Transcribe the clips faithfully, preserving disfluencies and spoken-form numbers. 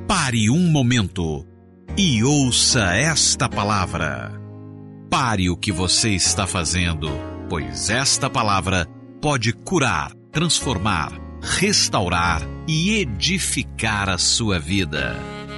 Pare um momento e ouça esta palavra. Pare o que você está fazendo, pois esta palavra pode curar, transformar, restaurar e edificar a sua vida.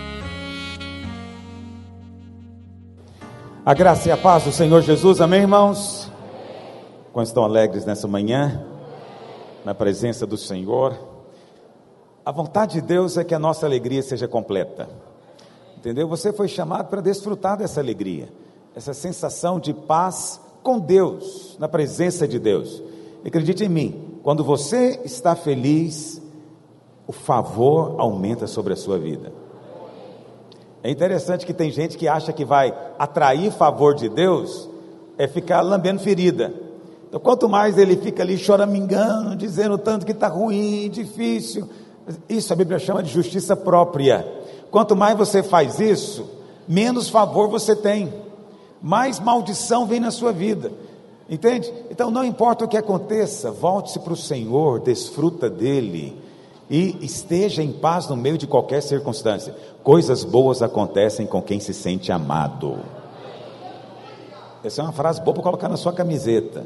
A graça e a paz do Senhor Jesus, amém, irmãos? Quando estão alegres nessa manhã, na presença do Senhor? A vontade de Deus é que a nossa alegria seja completa, entendeu? Você foi chamado para desfrutar dessa alegria, essa sensação de paz com Deus, na presença de Deus. Acredite em mim, quando você está feliz, o favor aumenta sobre a sua vida. É interessante que tem gente que acha que vai atrair favor de Deus, é ficar lambendo ferida. Então, quanto mais ele fica ali choramingando, dizendo tanto que está ruim, difícil, isso a Bíblia chama de justiça própria. Quanto mais você faz isso, menos favor você tem, mais maldição vem na sua vida, entende? Então não importa o que aconteça, volte-se para o Senhor, desfruta dele e esteja em paz no meio de qualquer circunstância. Coisas boas acontecem com quem se sente amado. Essa é uma frase boa para colocar na sua camiseta.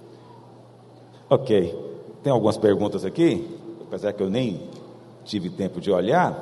Ok, tem algumas perguntas aqui, apesar que eu nem tive tempo de olhar.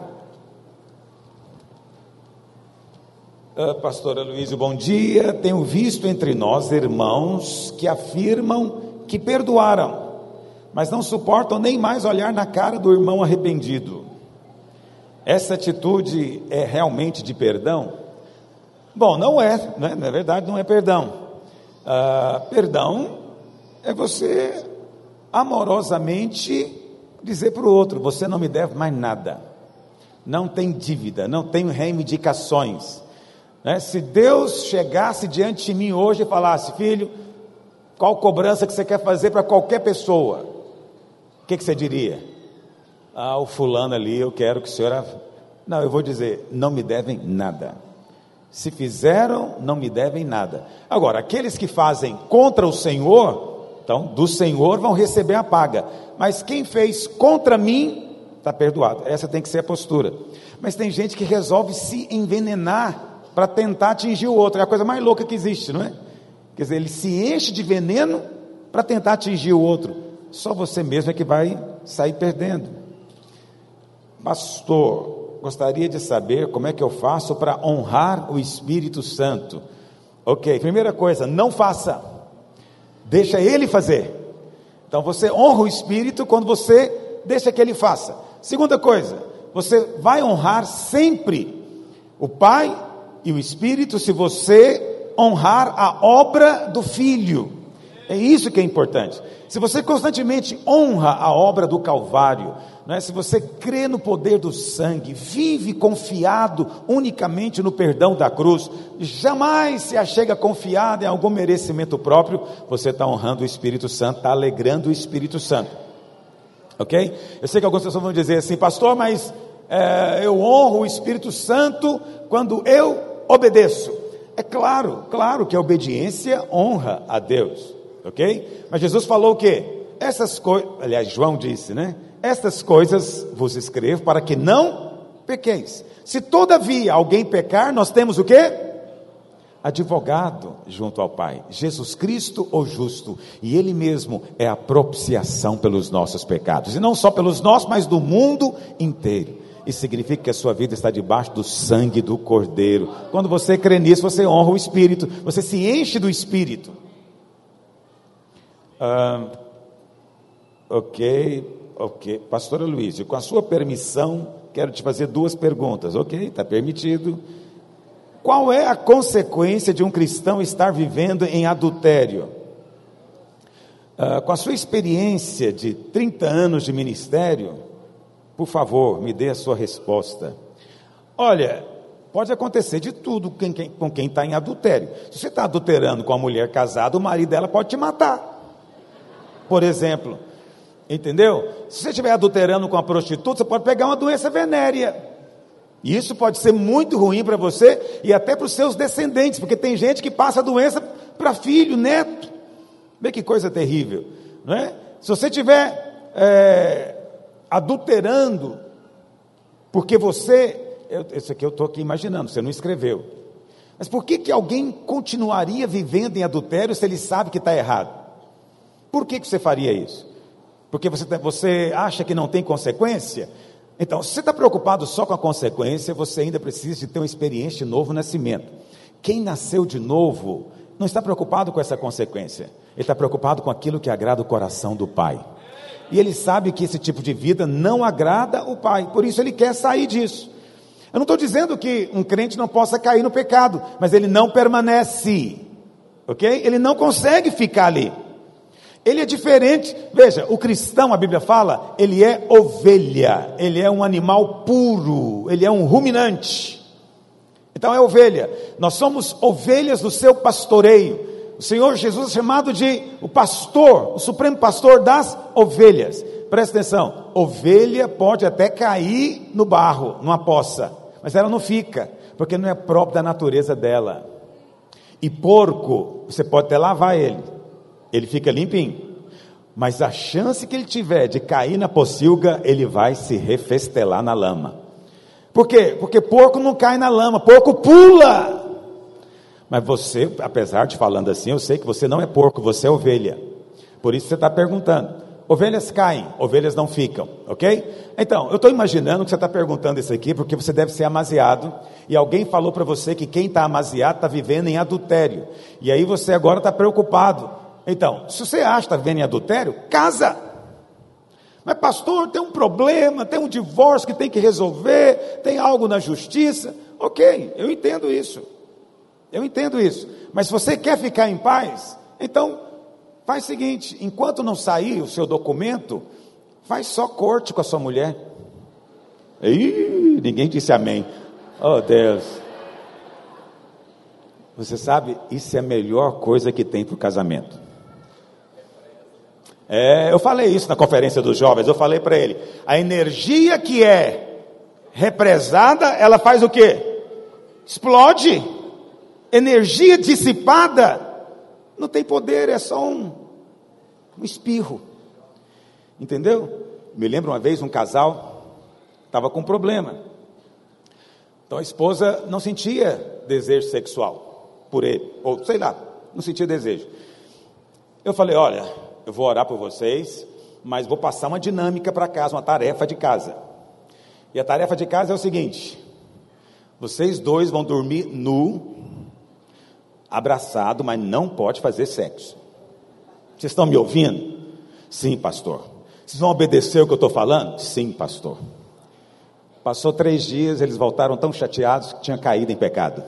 ah, Pastora Luísa, bom dia. Tenho visto entre nós irmãos que afirmam que perdoaram, mas não suportam nem mais olhar na cara do irmão arrependido. Essa atitude é realmente de perdão? Bom, não é, né? Na verdade não é perdão. ah, Perdão é você amorosamente dizer para o outro: você não me deve mais nada, não tem dívida, não tenho reivindicações, né? Se Deus chegasse diante de mim hoje e falasse: filho, qual cobrança que você quer fazer para qualquer pessoa, o que, que você diria? Ah, o fulano ali, eu quero que o senhor... Não, eu vou dizer: não me devem nada. Se fizeram, não me devem nada. Agora, aqueles que fazem contra o Senhor, então do Senhor vão receber a paga, mas quem fez contra mim está perdoado. Essa tem que ser a postura. Mas tem gente que resolve se envenenar para tentar atingir o outro. É a coisa mais louca que existe, não é? Quer dizer, ele se enche de veneno para tentar atingir o outro. Só você mesmo é que vai sair perdendo. Pastor, gostaria de saber como é que eu faço para honrar o Espírito Santo. Ok, primeira coisa, não faça, deixa ele fazer. Então você honra o Espírito quando você deixa que ele faça. Segunda coisa, você vai honrar sempre o Pai e o Espírito se você honrar a obra do Filho. É isso que é importante. Se você constantemente honra a obra do Calvário, não é? Se você crê no poder do sangue, vive confiado unicamente no perdão da cruz, jamais se achega confiado em algum merecimento próprio, você está honrando o Espírito Santo, está alegrando o Espírito Santo. Ok? Eu sei que algumas pessoas vão dizer assim: pastor, mas é, eu honro o Espírito Santo quando eu obedeço. É claro, claro que a obediência honra a Deus, ok? Mas Jesus falou o quê? Essas coisas, aliás, João disse, né? Estas coisas vos escrevo para que não pequeis. Se todavia alguém pecar, nós temos o quê? Advogado junto ao Pai, Jesus Cristo o justo, e Ele mesmo é a propiciação pelos nossos pecados, e não só pelos nossos, mas do mundo inteiro. Isso significa que a sua vida está debaixo do sangue do Cordeiro. Quando você crê nisso, você honra o Espírito, você se enche do Espírito. Ah, ok, ok, pastora Luísa, com a sua permissão, quero te fazer duas perguntas. Ok, está permitido. Qual é a consequência de um cristão estar vivendo em adultério? Ah, com a sua experiência de trinta anos de ministério, por favor, me dê a sua resposta. Olha, pode acontecer de tudo com quem, com quem está em adultério. Se você está adulterando com uma mulher casada, o marido dela pode te matar, por exemplo, entendeu? Se você estiver adulterando com uma prostituta, você pode pegar uma doença venérea, e isso pode ser muito ruim para você, e até para os seus descendentes, porque tem gente que passa a doença para filho, neto. Vê que coisa terrível, não é? Se você estiver é, adulterando, porque você eu, isso aqui eu estou aqui imaginando, você não escreveu. Mas por que que alguém continuaria vivendo em adultério se ele sabe que está errado? Por que que você faria isso? Porque você, você acha que não tem consequência? Então, se você está preocupado só com a consequência, você ainda precisa de ter uma experiência de novo nascimento. Quem nasceu de novo não está preocupado com essa consequência. Ele está preocupado com aquilo que agrada o coração do Pai. E ele sabe que esse tipo de vida não agrada o Pai. Por isso ele quer sair disso. Eu não estou dizendo que um crente não possa cair no pecado, mas ele não permanece. Ok? Ele não consegue ficar ali. Ele é diferente. Veja, o cristão, a Bíblia fala, ele é ovelha. Ele é um animal puro. Ele é um ruminante. Então é ovelha. Nós somos ovelhas do seu pastoreio. O Senhor Jesus é chamado de o pastor, o supremo pastor das ovelhas. Presta atenção, ovelha pode até cair no barro, numa poça, mas ela não fica, porque não é próprio da natureza dela. E porco, você pode até lavar ele, ele fica limpinho, mas a chance que ele tiver de cair na pocilga, ele vai se refestelar na lama. Por quê? Porque porco não cai na lama, porco pula. Mas você, apesar de falando assim, eu sei que você não é porco, você é ovelha. Por isso você está perguntando. Ovelhas caem, ovelhas não ficam, ok? Então, eu estou imaginando que você está perguntando isso aqui, porque você deve ser amaziado, e alguém falou para você que quem está amaziado está vivendo em adultério. E aí você agora está preocupado. Então, se você acha que está vivendo em adultério, casa. Mas pastor, tem um problema, tem um divórcio que tem que resolver, tem algo na justiça. Ok, eu entendo isso. Eu entendo isso, mas se você quer ficar em paz, então faz o seguinte, enquanto não sair o seu documento, faz só corte com a sua mulher. Ih, ninguém disse amém. Oh Deus. Você sabe, isso é a melhor coisa que tem para o casamento. É, eu falei isso na conferência dos jovens, eu falei para ele, a energia que é represada, ela faz o quê? Explode. Energia dissipada não tem poder, é só um, um espirro. Entendeu? Me lembro uma vez um casal estava com um problema. Então a esposa não sentia desejo sexual por ele, ou sei lá, não sentia desejo. Eu falei, olha, eu vou orar por vocês, mas vou passar uma dinâmica para casa, uma tarefa de casa. E a tarefa de casa é o seguinte: vocês dois vão dormir nu, abraçado, mas não pode fazer sexo. Vocês estão me ouvindo? Sim, pastor. Vocês vão obedecer o que eu estou falando? Sim, pastor. Passou três dias, eles voltaram tão chateados que tinham caído em pecado.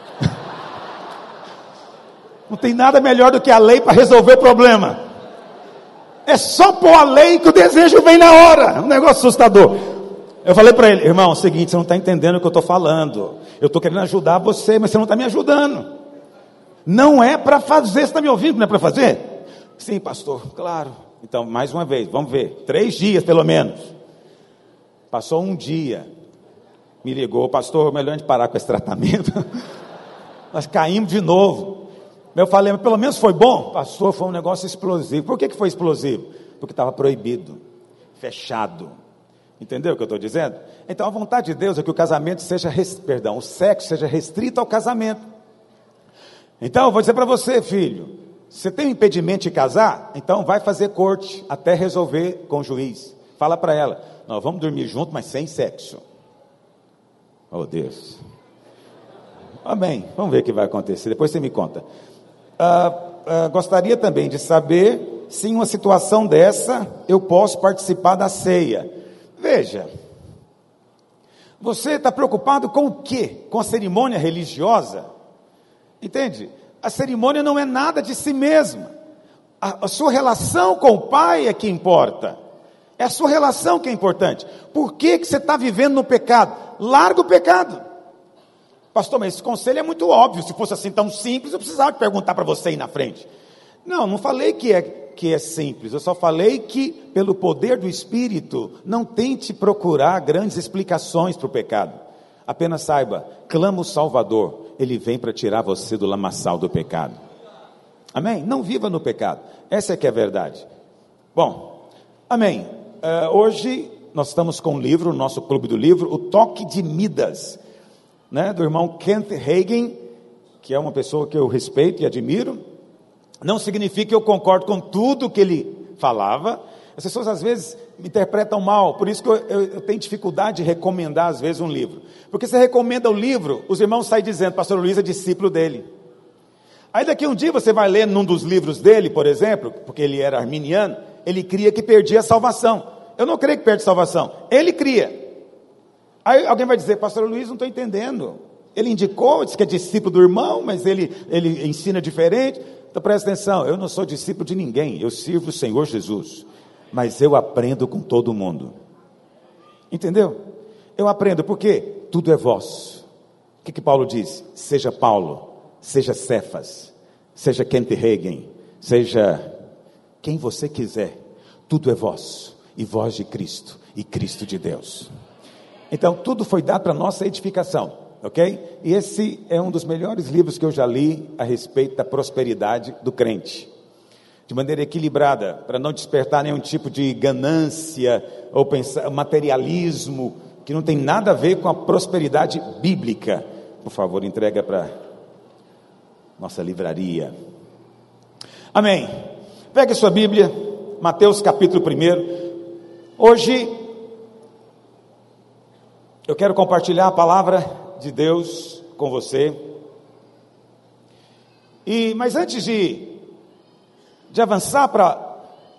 Não tem nada melhor do que a lei para resolver o problema. É só pôr a lei que o desejo vem na hora. Um negócio assustador. Eu falei para ele, irmão, é o seguinte, você não está entendendo o que eu estou falando. Eu estou querendo ajudar você, mas você não está me ajudando. Não é para fazer, você está me ouvindo, não é para fazer? Sim, pastor, claro. Então, mais uma vez, vamos ver, três dias pelo menos. Passou um dia, me ligou, pastor, melhor a gente parar com esse tratamento. Nós caímos de novo. Eu falei, mas pelo menos foi bom? Pastor, foi um negócio explosivo. Por que que foi explosivo? Porque estava proibido, fechado. Entendeu o que eu estou dizendo? Então, a vontade de Deus é que o casamento seja, perdão, o sexo seja restrito ao casamento. Então, eu vou dizer para você, filho, você tem um impedimento de casar? Então vai fazer corte até resolver com o juiz. Fala para ela, nós vamos dormir junto, mas sem sexo. Oh Deus. Amém, vamos ver o que vai acontecer, depois você me conta. ah, ah, Gostaria também de saber se em uma situação dessa eu posso participar da ceia. Veja, você está preocupado com o quê? Com a cerimônia religiosa? Entende? A cerimônia não é nada de si mesma. A, a sua relação com o Pai é que importa. É a sua relação que é importante. Por que que você está vivendo no pecado? Larga o pecado. Pastor, mas esse conselho é muito óbvio. Se fosse assim tão simples, eu precisava te perguntar para você aí na frente. Não, não falei que é, que é simples. Eu só falei que, pelo poder do Espírito, não tente procurar grandes explicações para o pecado. Apenas saiba, clama o Salvador. Ele vem para tirar você do lamaçal do pecado. Amém? Não viva no pecado. Essa é que é a verdade. Bom, amém. Uh, hoje nós estamos com um livro, no nosso clube do livro, O Toque de Midas, né, do irmão Kent Hagin, que é uma pessoa que eu respeito e admiro. Não significa que eu concordo com tudo que ele falava. As pessoas às vezes me interpretam mal, por isso que eu, eu, eu tenho dificuldade de recomendar às vezes um livro. Porque você recomenda o livro, os irmãos saem dizendo, pastor Luiz é discípulo dele. Aí daqui um dia você vai ler num dos livros dele, por exemplo, porque ele era arminiano, ele cria que perdia a salvação. Eu não creio que perde salvação, ele cria. Aí alguém vai dizer, pastor Luiz, não estou entendendo. Ele indicou, disse que é discípulo do irmão, mas ele, ele ensina diferente. Então presta atenção, eu não sou discípulo de ninguém, eu sirvo o Senhor Jesus. Mas eu aprendo com todo mundo. Entendeu? Eu aprendo, porque tudo é vosso. O que, que Paulo diz? Seja Paulo, seja Cefas, seja Kent Hagin, seja quem você quiser. Tudo é vosso, e vós de Cristo, e Cristo de Deus. Então tudo foi dado para nossa edificação, ok? E esse é um dos melhores livros que eu já li a respeito da prosperidade do crente. De maneira equilibrada, para não despertar nenhum tipo de ganância ou pensar, materialismo, que não tem nada a ver com a prosperidade bíblica. Por favor, entrega para nossa livraria. Amém. Pegue sua Bíblia, Mateus capítulo um. Hoje, eu quero compartilhar a palavra de Deus com você. E, mas antes de de avançar para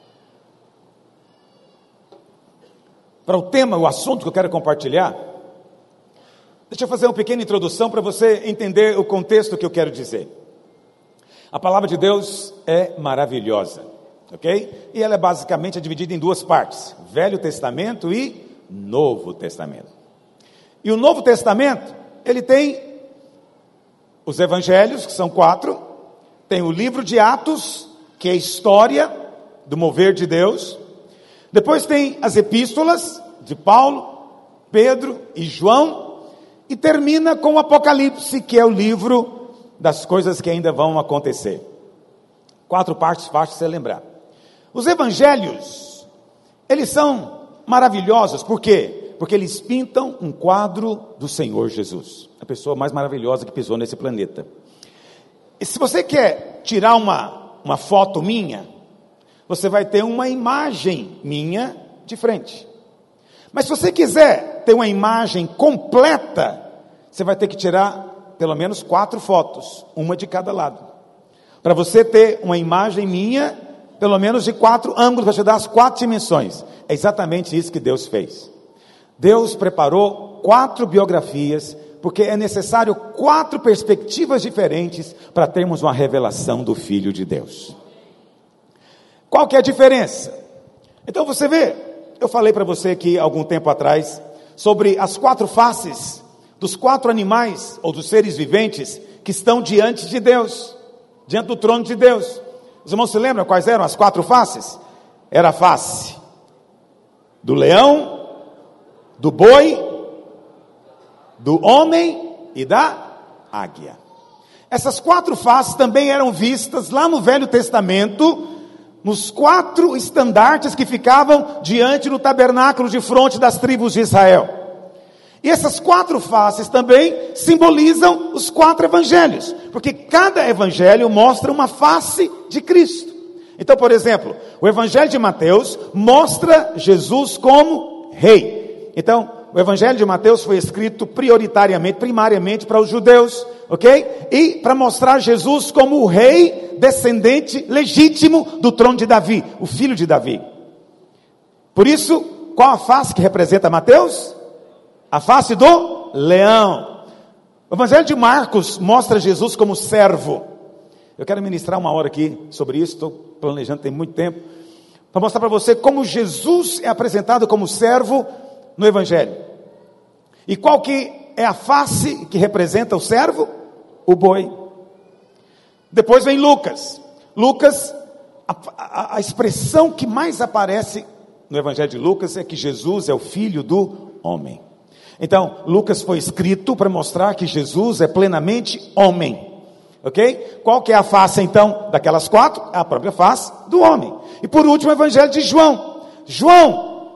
para o tema, o assunto que eu quero compartilhar, deixa eu fazer uma pequena introdução para você entender o contexto que eu quero dizer. A palavra de Deus é maravilhosa, ok? E ela é basicamente dividida em duas partes, Velho Testamento e Novo Testamento. E o Novo Testamento, ele tem os evangelhos, que são quatro, tem o livro de Atos, que é a história do mover de Deus. Depois tem as epístolas de Paulo, Pedro e João, e termina com o Apocalipse, que é o livro das coisas que ainda vão acontecer. Quatro partes fáceis de você lembrar. Os evangelhos, eles são maravilhosos, por quê? Porque eles pintam um quadro do Senhor Jesus, a pessoa mais maravilhosa que pisou nesse planeta. E se você quer tirar uma uma foto minha, você vai ter uma imagem minha de frente. Mas se você quiser ter uma imagem completa, você vai ter que tirar pelo menos quatro fotos, uma de cada lado, para você ter uma imagem minha, pelo menos de quatro ângulos, para te dar as quatro dimensões. É exatamente isso que Deus fez. Deus preparou quatro biografias, porque é necessário quatro perspectivas diferentes para termos uma revelação do Filho de Deus. Qual que é a diferença? Então você vê, eu falei para você aqui algum tempo atrás, sobre as quatro faces dos quatro animais, ou dos seres viventes, que estão diante de Deus, diante do trono de Deus. Os irmãos se lembram quais eram as quatro faces? Era a face do leão, do boi, do homem e da águia. Essas quatro faces também eram vistas lá no Velho Testamento, nos quatro estandartes que ficavam diante do tabernáculo de fronte das tribos de Israel. E essas quatro faces também simbolizam os quatro evangelhos, porque cada evangelho mostra uma face de Cristo. Então, por exemplo, o evangelho de Mateus mostra Jesus como rei. Então, o evangelho de Mateus foi escrito prioritariamente, primariamente para os judeus, ok? E para mostrar Jesus como o rei descendente legítimo do trono de Davi, o filho de Davi. Por isso, qual a face que representa Mateus? A face do leão. O evangelho de Marcos mostra Jesus como servo. Eu quero ministrar uma hora aqui sobre isso, estou planejando, tem muito tempo, para mostrar para você como Jesus é apresentado como servo no evangelho. E qual que é a face que representa o servo? O boi. Depois vem Lucas. Lucas, a, a, a expressão que mais aparece no evangelho de Lucas é que Jesus é o filho do homem. Então, Lucas foi escrito para mostrar que Jesus é plenamente homem. Ok? Qual que é a face então daquelas quatro? É a própria face do homem. E por último o evangelho de João. João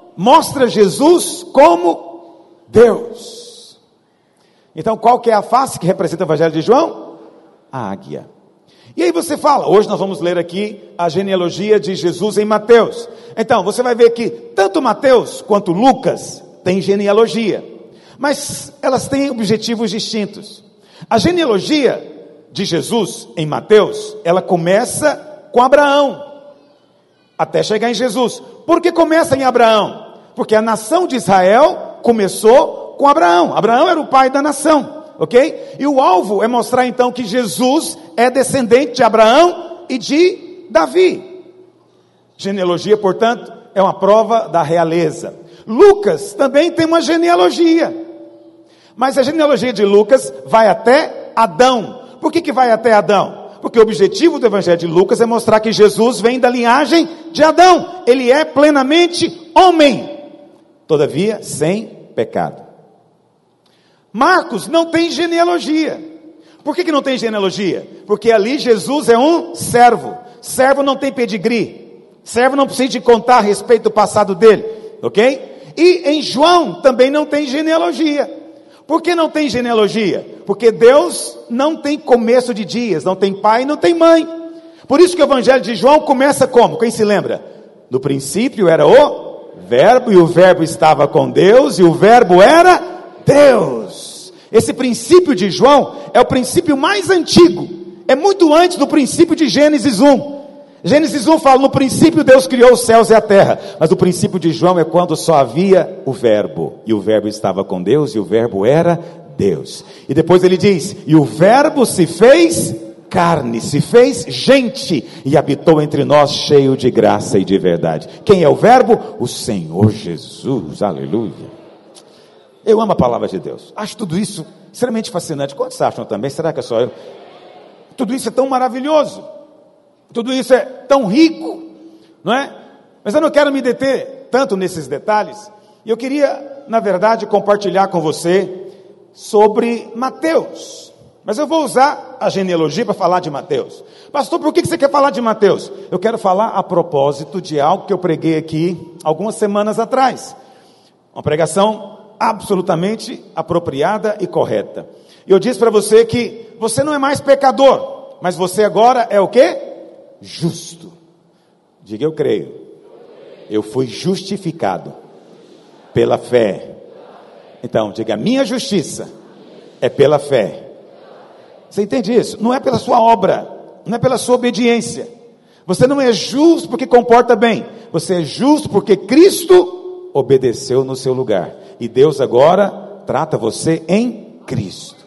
mostra Jesus como Deus. Então, qual que é a face que representa o Evangelho de João? A águia. E aí você fala, hoje nós vamos ler aqui a genealogia de Jesus em Mateus. Então, você vai ver que tanto Mateus quanto Lucas têm genealogia, mas elas têm objetivos distintos. A genealogia de Jesus em Mateus, ela começa com Abraão, até chegar em Jesus. Por que começa em Abraão? Porque a nação de Israel começou com Abraão. Abraão era o pai da nação, ok? E o alvo é mostrar então que Jesus é descendente de Abraão e de Davi. Genealogia, portanto, é uma prova da realeza. Lucas também tem uma genealogia, mas a genealogia de Lucas vai até Adão. Por que que vai até Adão? Porque o objetivo do Evangelho de Lucas é mostrar que Jesus vem da linhagem de Adão. Ele é plenamente homem, todavia sem pecado. Marcos não tem genealogia. Por que que não tem genealogia? Porque ali Jesus é um servo. Servo não tem pedigree. Servo não precisa de contar a respeito do passado dele, ok? E em João também não tem genealogia. Por que não tem genealogia? Porque Deus não tem começo de dias, não tem pai, não tem mãe. Por isso que o Evangelho de João começa como? Quem se lembra? No princípio era o verbo, e o verbo estava com Deus, e o verbo era Deus. Esse princípio de João é o princípio mais antigo. É muito antes do princípio de Gênesis um. Gênesis um fala, no princípio Deus criou os céus e a terra. Mas o princípio de João é quando só havia o verbo. E o verbo estava com Deus, e o verbo era Deus. E depois ele diz, e o verbo se fez carne, se fez gente, e habitou entre nós cheio de graça e de verdade. Quem é o verbo? O Senhor Jesus, aleluia. Eu amo a palavra de Deus. Acho tudo isso extremamente fascinante. Quantos acham também? Será que é só eu? Tudo isso é tão maravilhoso. Tudo isso é tão rico, não é? Mas eu não quero me deter tanto nesses detalhes. E eu queria, na verdade, compartilhar com você sobre Mateus. Mas eu vou usar a genealogia para falar de Mateus. Pastor, por que você quer falar de Mateus? Eu quero falar a propósito de algo que eu preguei aqui algumas semanas atrás. Uma pregação absolutamente apropriada e correta. E eu disse para você que você não é mais pecador, mas você agora é o quê? Justo. Diga, eu creio. Eu fui justificado pela fé. Então, diga, minha justiça é pela fé. Você entende isso? Não é pela sua obra, não é pela sua obediência. Você não é justo porque comporta bem. Você é justo porque Cristo obedeceu no seu lugar. E Deus agora trata você em Cristo.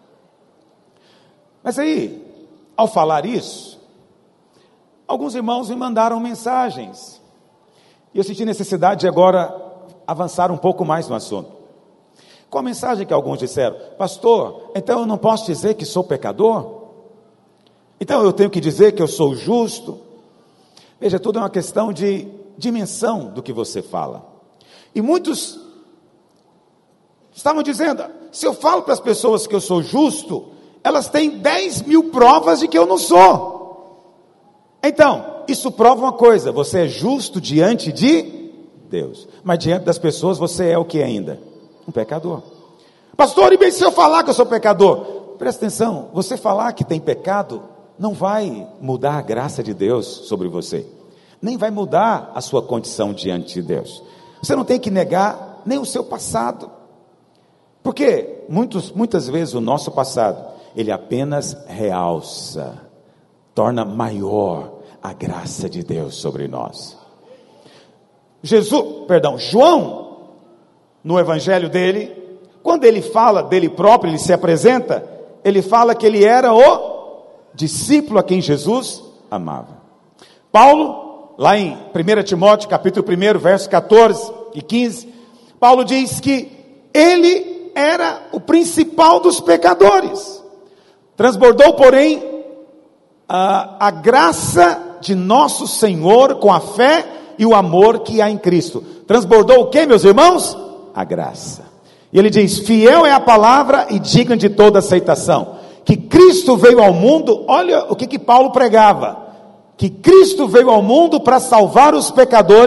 Mas aí, ao falar isso, alguns irmãos me mandaram mensagens. E eu senti necessidade de agora avançar um pouco mais no assunto. Qual a mensagem que alguns disseram? Pastor, então eu não posso dizer que sou pecador? Então eu tenho que dizer que eu sou justo? Veja, tudo é uma questão de dimensão do que você fala. E muitos estavam dizendo, se eu falo para as pessoas que eu sou justo, elas têm dez mil provas de que eu não sou. Então, isso prova uma coisa, você é justo diante de Deus. Mas diante das pessoas você é o que ainda? Um pecador. Pastor, e bem se eu falar que eu sou pecador? Presta atenção, você falar que tem pecado não vai mudar a graça de Deus sobre você. Nem vai mudar a sua condição diante de Deus. Você não tem que negar nem o seu passado. Porque muitos, muitas vezes o nosso passado, ele apenas realça, torna maior a graça de Deus sobre nós. Jesus, perdão, João, no evangelho dele, quando ele fala dele próprio, ele se apresenta, ele fala que ele era o discípulo a quem Jesus amava. Paulo, lá em primeira Timóteo, capítulo um, versos catorze e quinze, Paulo diz que ele era o principal dos pecadores. Transbordou, porém, a, a graça de nosso Senhor com a fé e o amor que há em Cristo. Transbordou o que, meus irmãos? A graça. E ele diz, fiel é a palavra e digna de toda aceitação. Que Cristo veio ao mundo, olha o que, que Paulo pregava. Que Cristo veio ao mundo para salvar os pecadores,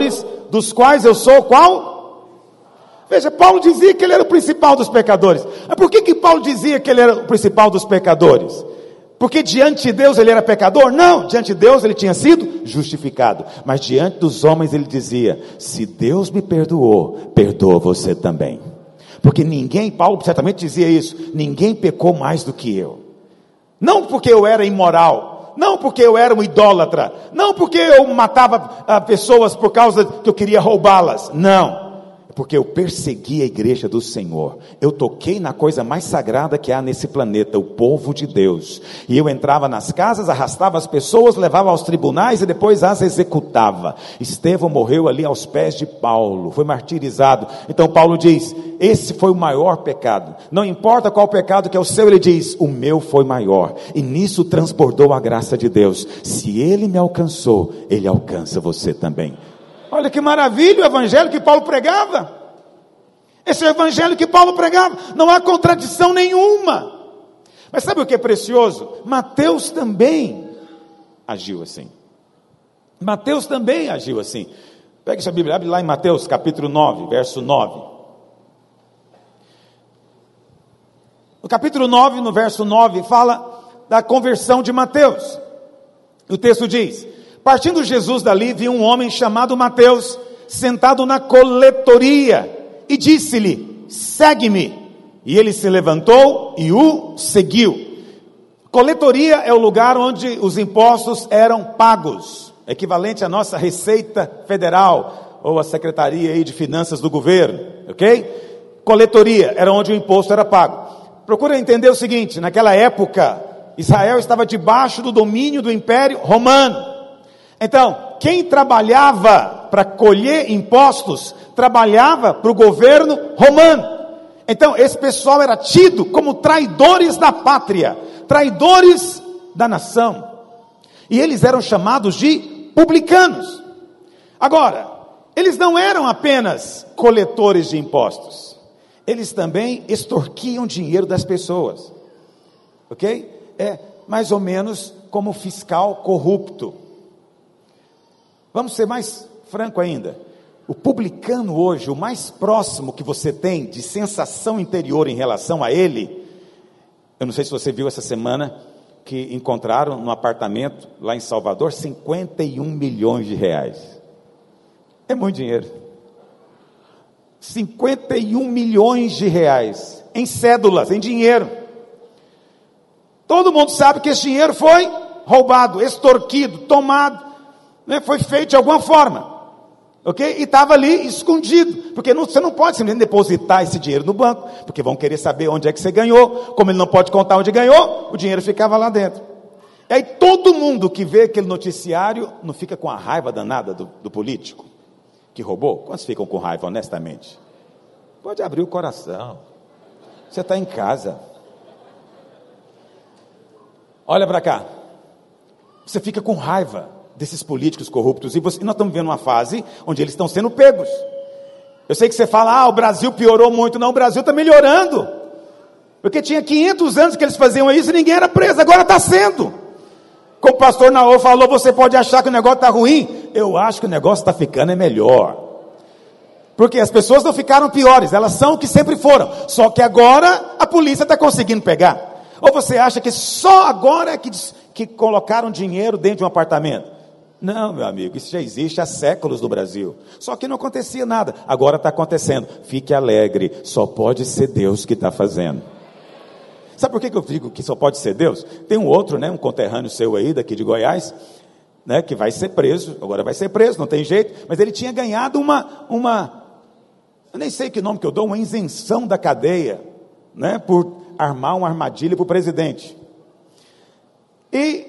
dos quais eu sou qual? Veja, Paulo dizia que ele era o principal dos pecadores. Mas por que que Paulo dizia que ele era o principal dos pecadores? Porque diante de Deus ele era pecador? Não, diante de Deus ele tinha sido justificado. Mas diante dos homens ele dizia: se Deus me perdoou, perdoa você também. Porque ninguém, Paulo certamente dizia isso, ninguém pecou mais do que eu. Não porque eu era imoral, não porque eu era um idólatra, não porque eu matava ah, pessoas por causa que eu queria roubá-las, não. Porque eu persegui a igreja do Senhor, eu toquei na coisa mais sagrada que há nesse planeta, o povo de Deus, e eu entrava nas casas, arrastava as pessoas, levava aos tribunais e depois as executava. Estevão morreu ali aos pés de Paulo, foi martirizado. Então Paulo diz, esse foi o maior pecado, não importa qual pecado que é o seu, ele diz, o meu foi maior, e nisso transbordou a graça de Deus. Se ele me alcançou, ele alcança você também. Olha que maravilha o evangelho que Paulo pregava. Esse é o evangelho que Paulo pregava. Não há contradição nenhuma. Mas sabe o que é precioso? Mateus também agiu assim. Mateus também agiu assim. Pega sua Bíblia, abre lá em Mateus capítulo nove, verso nove. No capítulo nove, no verso nove, fala da conversão de Mateus. O texto diz: partindo Jesus dali, viu um homem chamado Mateus, sentado na coletoria, e disse-lhe, segue-me. E ele se levantou e o seguiu. Coletoria é o lugar onde os impostos eram pagos, equivalente à nossa Receita Federal, ou a Secretaria aí de Finanças do governo, ok? Coletoria era onde o imposto era pago. Procura entender o seguinte, naquela época, Israel estava debaixo do domínio do Império Romano. Então, quem trabalhava para colher impostos, trabalhava para o governo romano. Então, esse pessoal era tido como traidores da pátria, traidores da nação. E eles eram chamados de publicanos. Agora, eles não eram apenas coletores de impostos. Eles também extorquiam dinheiro das pessoas. Ok? É mais ou menos como fiscal corrupto. Vamos ser mais franco ainda. O publicano hoje, o mais próximo que você tem de sensação interior em relação a ele, eu não sei se você viu essa semana, que encontraram no apartamento lá em Salvador, cinquenta e um milhões de reais. É muito dinheiro. cinquenta e um milhões de reais, em cédulas, em dinheiro. Todo mundo sabe que esse dinheiro foi roubado, extorquido, tomado, né, foi feito de alguma forma, ok? E estava ali escondido, porque não, você não pode simplesmente depositar esse dinheiro no banco, porque vão querer saber onde é que você ganhou. Como ele não pode contar onde ganhou, o dinheiro ficava lá dentro. E aí todo mundo que vê aquele noticiário, não fica com a raiva danada do, do político que roubou? Quantos ficam com raiva, honestamente? Pode abrir o coração, você está em casa, olha para cá, você fica com raiva desses políticos corruptos, e, você, e nós estamos vivendo uma fase onde eles estão sendo pegos. Eu sei que você fala, ah, o Brasil piorou muito. Não, o Brasil está melhorando, porque tinha quinhentos anos que eles faziam isso e ninguém era preso, agora está sendo. Como o pastor Naô falou, você pode achar que o negócio está ruim, eu acho que o negócio está ficando é melhor, porque as pessoas não ficaram piores, elas são o que sempre foram, só que agora a polícia está conseguindo pegar. Ou você acha que só agora é que, que colocaram dinheiro dentro de um apartamento? Não, meu amigo, isso já existe há séculos no Brasil, só que não acontecia nada, agora está acontecendo. Fique alegre, só pode ser Deus que está fazendo. Sabe por que eu digo que só pode ser Deus? Tem um outro, né, um conterrâneo seu aí, daqui de Goiás, né, que vai ser preso, agora vai ser preso, não tem jeito, mas ele tinha ganhado uma, uma, eu nem sei que nome que eu dou, uma isenção da cadeia, né, por armar uma armadilha para o presidente. E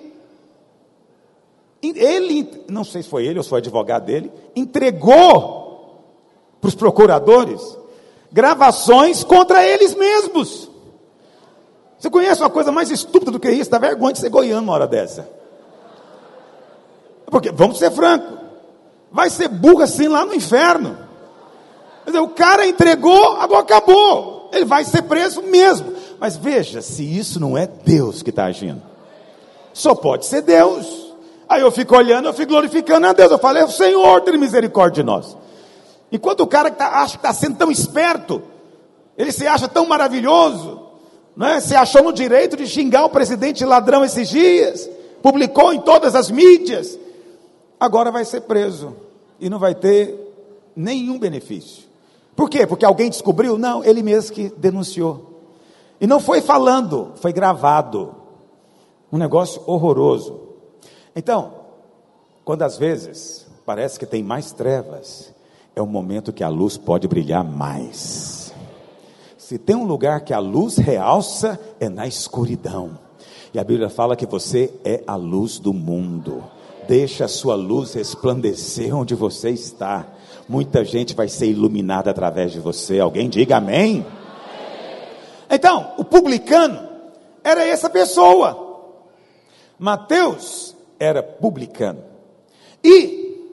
ele, não sei se foi ele ou se foi o advogado dele, entregou para os procuradores gravações contra eles mesmos. Você conhece uma coisa mais estúpida do que isso? Dá vergonha de ser goiano uma hora dessa. Porque, vamos ser francos, vai ser burro assim lá no inferno. Quer dizer, o cara entregou, agora acabou, ele vai ser preso mesmo. Mas veja, se isso não é Deus que está agindo, só pode ser Deus. Aí eu fico olhando, eu fico glorificando a Deus, eu falo, é o Senhor, tem misericórdia de nós. Enquanto o cara que tá, acha que está sendo tão esperto, ele se acha tão maravilhoso, não é? Se achou no direito de xingar o presidente ladrão esses dias, publicou em todas as mídias, agora vai ser preso e não vai ter nenhum benefício. Por quê? Porque alguém descobriu? Não, ele mesmo que denunciou. E não foi falando, foi gravado. Um negócio horroroso. Então, quando às vezes parece que tem mais trevas, é o momento que a luz pode brilhar mais. Se tem um lugar que a luz realça, é na escuridão. E a Bíblia fala que você é a luz do mundo. Deixa a sua luz resplandecer onde você está. Muita gente vai ser iluminada através de você. Alguém diga amém? Então, o publicano era essa pessoa. Mateus era publicano. E,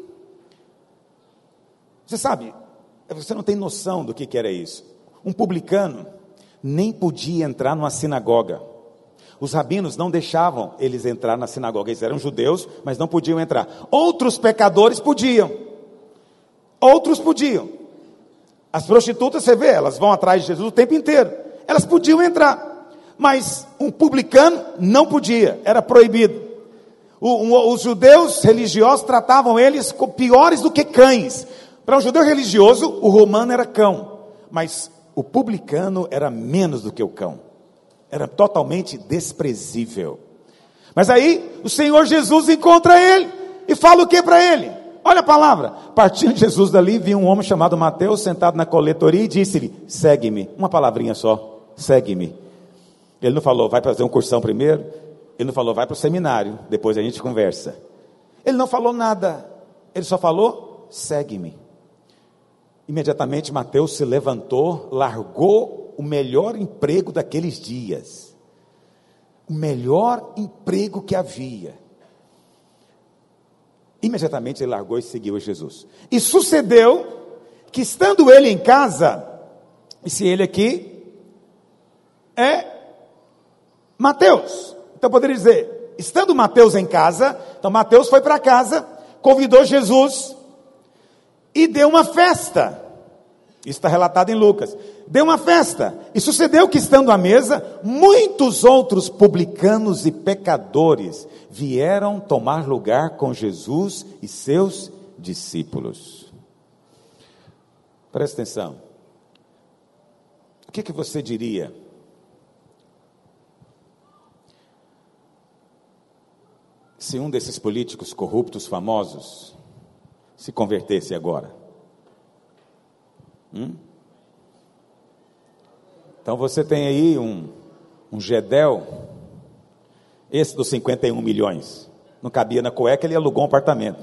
você sabe, você não tem noção do que, que era isso. Um publicano nem podia entrar numa sinagoga. Os rabinos não deixavam eles entrar na sinagoga. Eles eram judeus, mas não podiam entrar. Outros pecadores podiam. Outros podiam. As prostitutas, você vê, elas vão atrás de Jesus o tempo inteiro. Elas podiam entrar. Mas um publicano não podia. Era proibido. O, um, os judeus religiosos tratavam eles como piores do que cães. Para um judeu religioso, o romano era cão. Mas o publicano era menos do que o cão. Era totalmente desprezível. Mas aí, o Senhor Jesus encontra ele e fala o que para ele? Olha a palavra. Partindo Jesus dali, viu um homem chamado Mateus sentado na coletoria e disse-lhe: segue-me. Uma palavrinha só, segue-me. Ele não falou, vai fazer um cursão primeiro. Ele não falou, vai para o seminário, depois a gente conversa. Ele não falou nada. Ele só falou, segue-me. Imediatamente Mateus se levantou, largou o melhor emprego daqueles dias. O melhor emprego que havia. Imediatamente ele largou e seguiu a Jesus. E sucedeu que, estando ele em casa, esse ele aqui é Mateus. Então poderia dizer, estando Mateus em casa, então Mateus foi para casa, convidou Jesus e deu uma festa. Isso está relatado em Lucas. Deu uma festa. E sucedeu que, estando à mesa, muitos outros publicanos e pecadores vieram tomar lugar com Jesus e seus discípulos. Presta atenção. O que, que você diria se um desses políticos corruptos famosos se convertesse agora? Hum? Então você tem aí um, um Gedel, esse dos cinquenta e um milhões, não cabia na cueca, ele alugou um apartamento.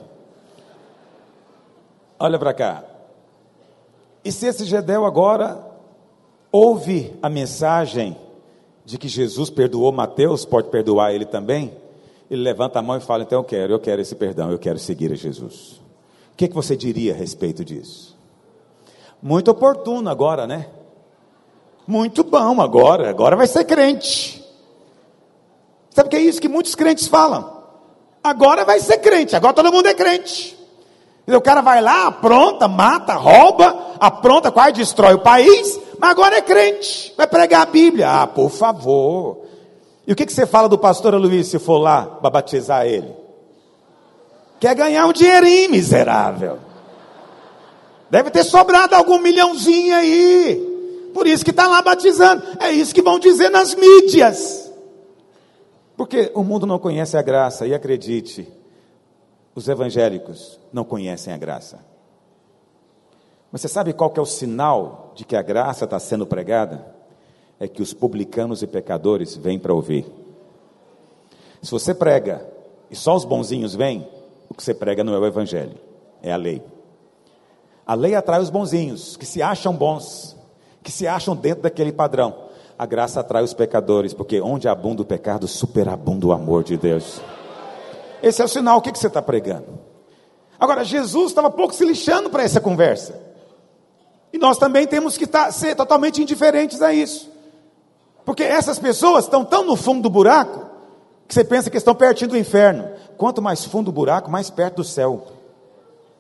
Olha para cá. E se esse Gedel agora ouve a mensagem de que Jesus perdoou Mateus, pode perdoar ele também? Ele levanta a mão e fala, então eu quero, eu quero esse perdão, eu quero seguir a Jesus. O que, que você diria a respeito disso? Muito oportuno agora, né? Muito bom agora, agora vai ser crente. Sabe o que é isso que muitos crentes falam? Agora vai ser crente, agora todo mundo é crente. O cara vai lá, apronta, mata, rouba, apronta, quase destrói o país, mas agora é crente, vai pregar a Bíblia. Ah, por favor. E o que, que você fala do pastor Luiz se for lá para batizar ele? Quer ganhar um dinheirinho, miserável. Deve ter sobrado algum milhãozinho aí. Por isso que está lá batizando. É isso que vão dizer nas mídias. Porque o mundo não conhece a graça. E acredite, os evangélicos não conhecem a graça. Mas você sabe qual que é o sinal de que a graça está sendo pregada? É que os publicanos e pecadores vêm para ouvir. Se você prega e só os bonzinhos vêm, o que você prega não é o evangelho, é a lei. A lei atrai os bonzinhos, que se acham bons, que se acham dentro daquele padrão. A graça atrai os pecadores, porque onde abunda o pecado, superabunda o amor de Deus. Esse é o sinal. O que, que você está pregando? Agora, Jesus estava pouco se lixando para essa conversa. E nós também temos que tá, ser totalmente indiferentes a isso. Porque essas pessoas estão tão no fundo do buraco, que você pensa que estão pertinho do inferno. Quanto mais fundo o buraco, mais perto do céu.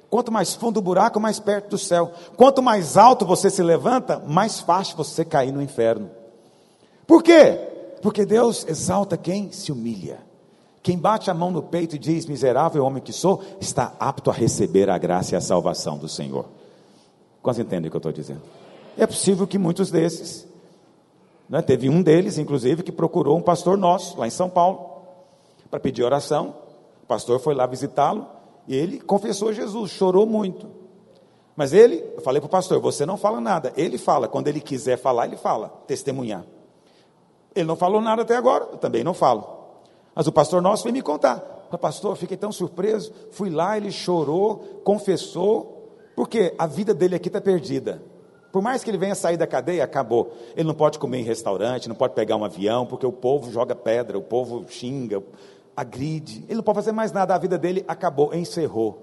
Quanto mais fundo o buraco, mais perto do céu. Quanto mais alto você se levanta, mais fácil você cair no inferno. Por quê? Porque Deus exalta quem se humilha. Quem bate a mão no peito e diz, miserável homem que sou, está apto a receber a graça e a salvação do Senhor. Quantos entendem o que eu estou dizendo? É possível que muitos desses, né, teve um deles, inclusive, que procurou um pastor nosso, lá em São Paulo, para pedir oração. O pastor foi lá visitá-lo, e ele confessou Jesus, chorou muito. Mas ele, eu falei para o pastor, você não fala nada. Ele fala, quando ele quiser falar, ele fala, testemunhar. Ele não falou nada até agora, eu também não falo. Mas o pastor nosso veio me contar. Pastor, eu fiquei tão surpreso, fui lá, ele chorou, confessou, porque a vida dele aqui está perdida. Por mais que ele venha sair da cadeia, acabou. Ele não pode comer em restaurante, não pode pegar um avião, porque o povo joga pedra, o povo xinga, agride. Ele não pode fazer mais nada, a vida dele acabou, encerrou.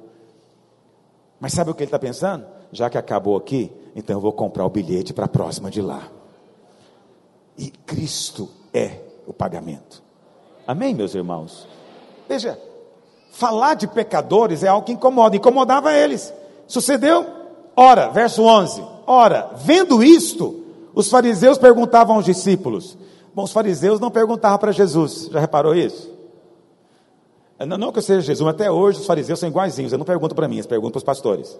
Mas sabe o que ele está pensando? Já que acabou aqui, então eu vou comprar o bilhete para a próxima de lá. E Cristo é o pagamento. Amém, meus irmãos? Veja, falar de pecadores é algo que incomoda, incomodava eles. Sucedeu? Ora, verso onze. Ora, vendo isto, os fariseus perguntavam aos discípulos. Bom, os fariseus não perguntavam para Jesus. Já reparou isso? Não, não que eu seja Jesus, mas até hoje os fariseus são iguaizinhos. Eles não perguntam para mim, eles perguntam para os pastores.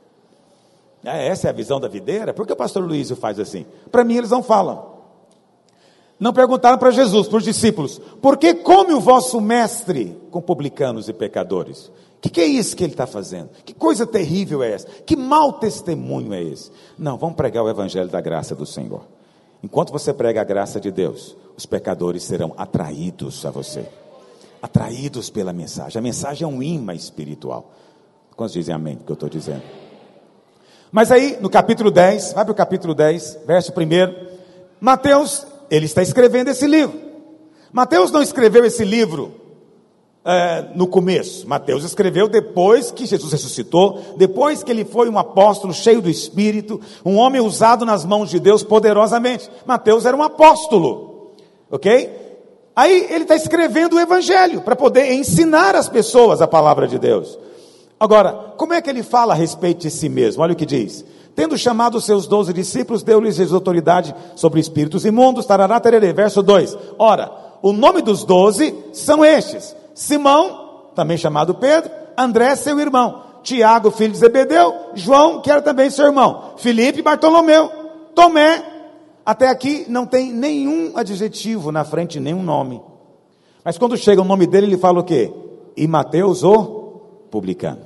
É, essa é a visão da videira? Por que o pastor Luísio faz assim? Para mim eles não falam. Não perguntaram para Jesus, para os discípulos, por que come o vosso mestre com publicanos e pecadores? O que, que é isso que ele está fazendo? Que coisa terrível é essa? Que mau testemunho é esse? Não, vamos pregar o evangelho da graça do Senhor. Enquanto você prega a graça de Deus, os pecadores serão atraídos a você. Atraídos pela mensagem. A mensagem é um imã espiritual. Quantos dizem amém do que eu estou dizendo? Mas aí, no capítulo dez, vai para o capítulo dez, verso primeiro, Mateus, ele está escrevendo esse livro. Mateus não escreveu esse livro é, no começo. Mateus escreveu depois que Jesus ressuscitou, depois que ele foi um apóstolo cheio do Espírito, um homem usado nas mãos de Deus poderosamente. Mateus era um apóstolo, ok? Aí ele está escrevendo o evangelho, para poder ensinar as pessoas a palavra de Deus. Agora, como é que ele fala a respeito de si mesmo? Olha o que diz. Tendo chamado os seus doze discípulos, deu-lhes autoridade sobre espíritos imundos, tarará, tererê. Verso dois. Ora, o nome dos doze são estes. Simão, também chamado Pedro, André, seu irmão, Tiago, filho de Zebedeu, João, que era também seu irmão, Filipe, Bartolomeu, Tomé. Até aqui não tem nenhum adjetivo na frente, nenhum nome. Mas quando chega o nome dele, ele fala o quê? E Mateus, o publicano.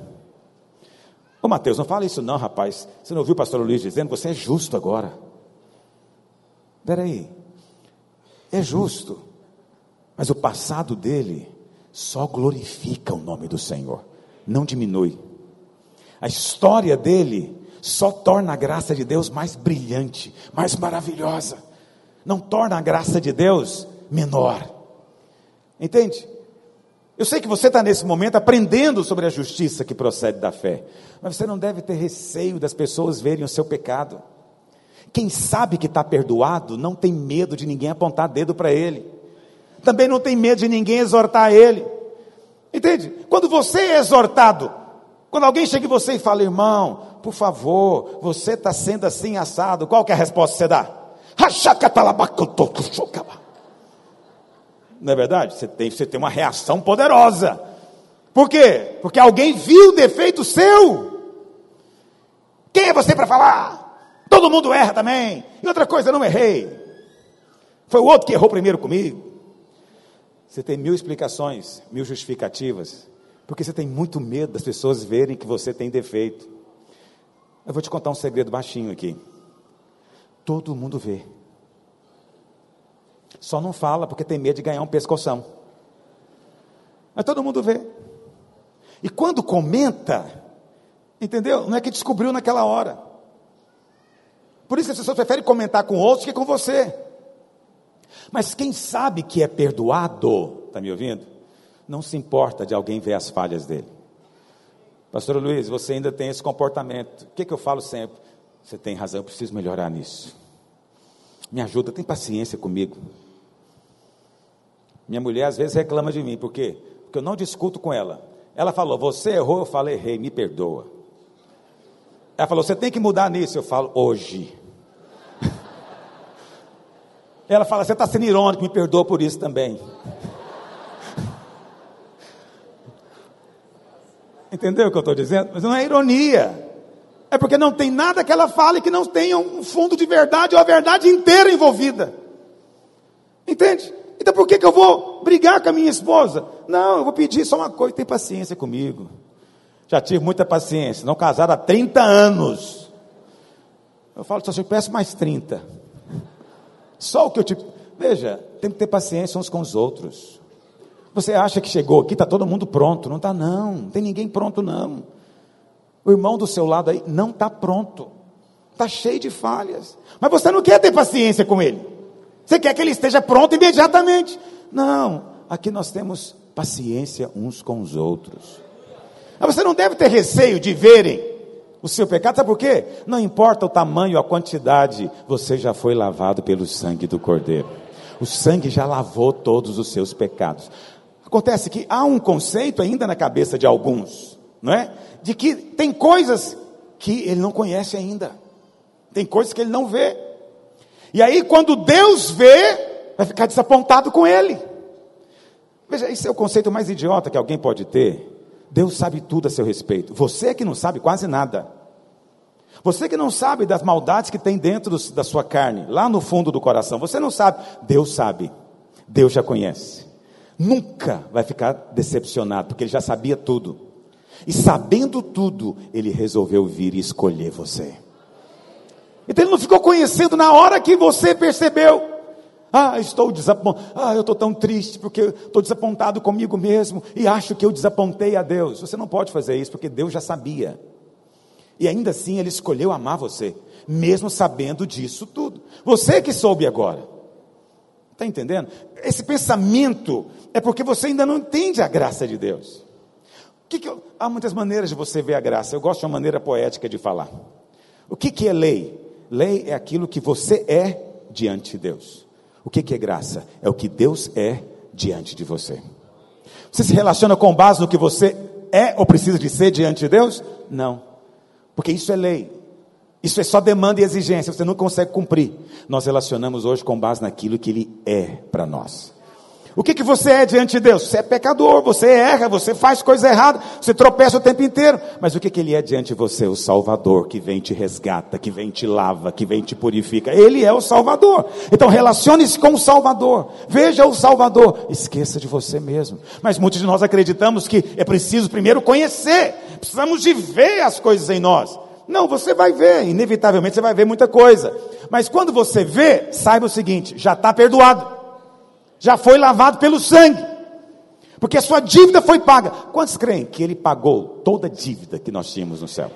Ô Mateus, não fala isso não, rapaz. Você não ouviu o pastor Luiz dizendo, você é justo agora. Espera aí. É justo. Mas o passado dele só glorifica o nome do Senhor. Não diminui. A história dele só torna a graça de Deus mais brilhante, mais maravilhosa. Não torna a graça de Deus menor. Entende? Eu sei que você está nesse momento aprendendo sobre a justiça que procede da fé. Mas você não deve ter receio das pessoas verem o seu pecado. Quem sabe que está perdoado, não tem medo de ninguém apontar dedo para ele. Também não tem medo de ninguém exortar ele. Entende? Quando você é exortado, quando alguém chega em você e fala, irmão, por favor, você está sendo assim assado, qual que é a resposta que você dá? Não é verdade? Você tem, você tem uma reação poderosa. Por quê? Porque alguém viu o defeito seu. Quem é você para falar? Todo mundo erra também. E outra coisa, eu não errei. Foi o outro que errou primeiro comigo. Você tem mil explicações, mil justificativas, porque você tem muito medo das pessoas verem que você tem defeito. Eu vou te contar um segredo baixinho aqui. Todo mundo vê. Só não fala porque tem medo de ganhar um pescoção. Mas todo mundo vê. E quando comenta, entendeu? Não é que descobriu naquela hora. Por isso as pessoas preferem comentar com outros que com você. Mas quem sabe que é perdoado, está me ouvindo? Não se importa de alguém ver as falhas dele. Pastor Luiz, você ainda tem esse comportamento. O que, que eu falo sempre? Você tem razão, eu preciso melhorar nisso. Me ajuda, tem paciência comigo. Minha mulher às vezes reclama de mim, por quê? Porque eu não discuto com ela. Ela falou, você errou, eu falo, errei, me perdoa. Ela falou, você tem que mudar nisso. Eu falo, hoje. Ela fala, você está sendo irônico, me perdoa por isso também. Entendeu o que eu estou dizendo? Mas não é ironia. É porque não tem nada que ela fale que não tenha um fundo de verdade ou a verdade inteira envolvida. Entende? Então por que que eu vou brigar com a minha esposa? Não, eu vou pedir só uma coisa, tem paciência comigo. Já tive muita paciência, não casado há trinta anos. Eu falo, só te peço mais trinta. Só o que eu te... Veja, tem que ter paciência uns com os outros. Você acha que chegou aqui, está todo mundo pronto? Não está não, não tem ninguém pronto não. O irmão do seu lado aí não está pronto. Está cheio de falhas. Mas você não quer ter paciência com ele. Você quer que ele esteja pronto imediatamente. Não, aqui nós temos paciência uns com os outros. Mas você não deve ter receio de verem o seu pecado. Sabe por quê? Não importa o tamanho, a quantidade, você já foi lavado pelo sangue do Cordeiro. O sangue já lavou todos os seus pecados. Acontece que há um conceito ainda na cabeça de alguns, não é? De que tem coisas que ele não conhece ainda. Tem coisas que ele não vê. E aí quando Deus vê, vai ficar desapontado com ele. Veja, esse é o conceito mais idiota que alguém pode ter. Deus sabe tudo a seu respeito. Você que não sabe quase nada. Você que não sabe das maldades que tem dentro do, da sua carne, lá no fundo do coração. Você não sabe. Deus sabe. Deus já conhece. Nunca vai ficar decepcionado, porque ele já sabia tudo. E sabendo tudo, ele resolveu vir e escolher você. Então ele não ficou conhecendo na hora que você percebeu. Ah, estou desapontado. Ah, eu estou tão triste porque estou desapontado comigo mesmo e acho que eu desapontei a Deus. Você não pode fazer isso porque Deus já sabia. E ainda assim ele escolheu amar você, mesmo sabendo disso tudo. Você que soube agora. Está entendendo? Esse pensamento é porque você ainda não entende a graça de Deus. O que que eu... Há muitas maneiras de você ver a graça. Eu gosto de uma maneira poética de falar. O que que é lei? Lei é aquilo que você é diante de Deus. O que que é graça? É o que Deus é diante de você. Você se relaciona com base no que você é ou precisa de ser diante de Deus? Não. Porque isso é lei. Isso é só demanda e exigência. Você não consegue cumprir. Nós relacionamos hoje com base naquilo que Ele é para nós. O que que você é diante de Deus? Você é pecador, você erra, você faz coisa errada, você tropeça o tempo inteiro. Mas o que que Ele é diante de você? O Salvador que vem te resgata, que vem te lava, que vem te purifica. Ele é o Salvador. Então relacione-se com o Salvador. Veja o Salvador. Esqueça de você mesmo. Mas muitos de nós acreditamos que é preciso primeiro conhecer. Precisamos de ver as coisas em nós. Não, você vai ver, inevitavelmente você vai ver muita coisa. Mas quando você vê, saiba o seguinte, já está perdoado. Já foi lavado pelo sangue. Porque a sua dívida foi paga. Quantos creem que Ele pagou toda a dívida que nós tínhamos no céu?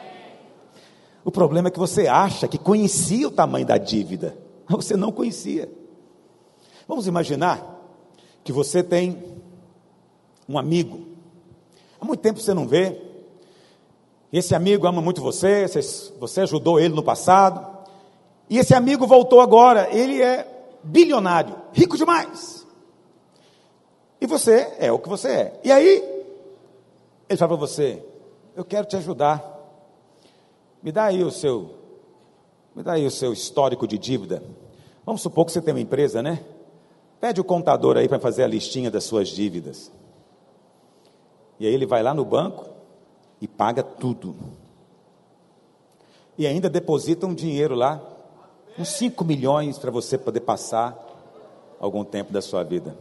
O problema é que você acha que conhecia o tamanho da dívida. Você não conhecia. Vamos imaginar que você tem um amigo. Há muito tempo você não vê. Esse amigo ama muito você. Você ajudou ele no passado. E esse amigo voltou agora. Ele é bilionário, rico demais. E você é o que você é. E aí, ele fala para você, eu quero te ajudar. Me dá aí o seu, me dá aí o seu histórico de dívida. Vamos supor que você tem uma empresa, né? Pede o contador aí para fazer a listinha das suas dívidas. E aí ele vai lá no banco e paga tudo. E ainda deposita um dinheiro lá, uns cinco milhões para você poder passar algum tempo da sua vida.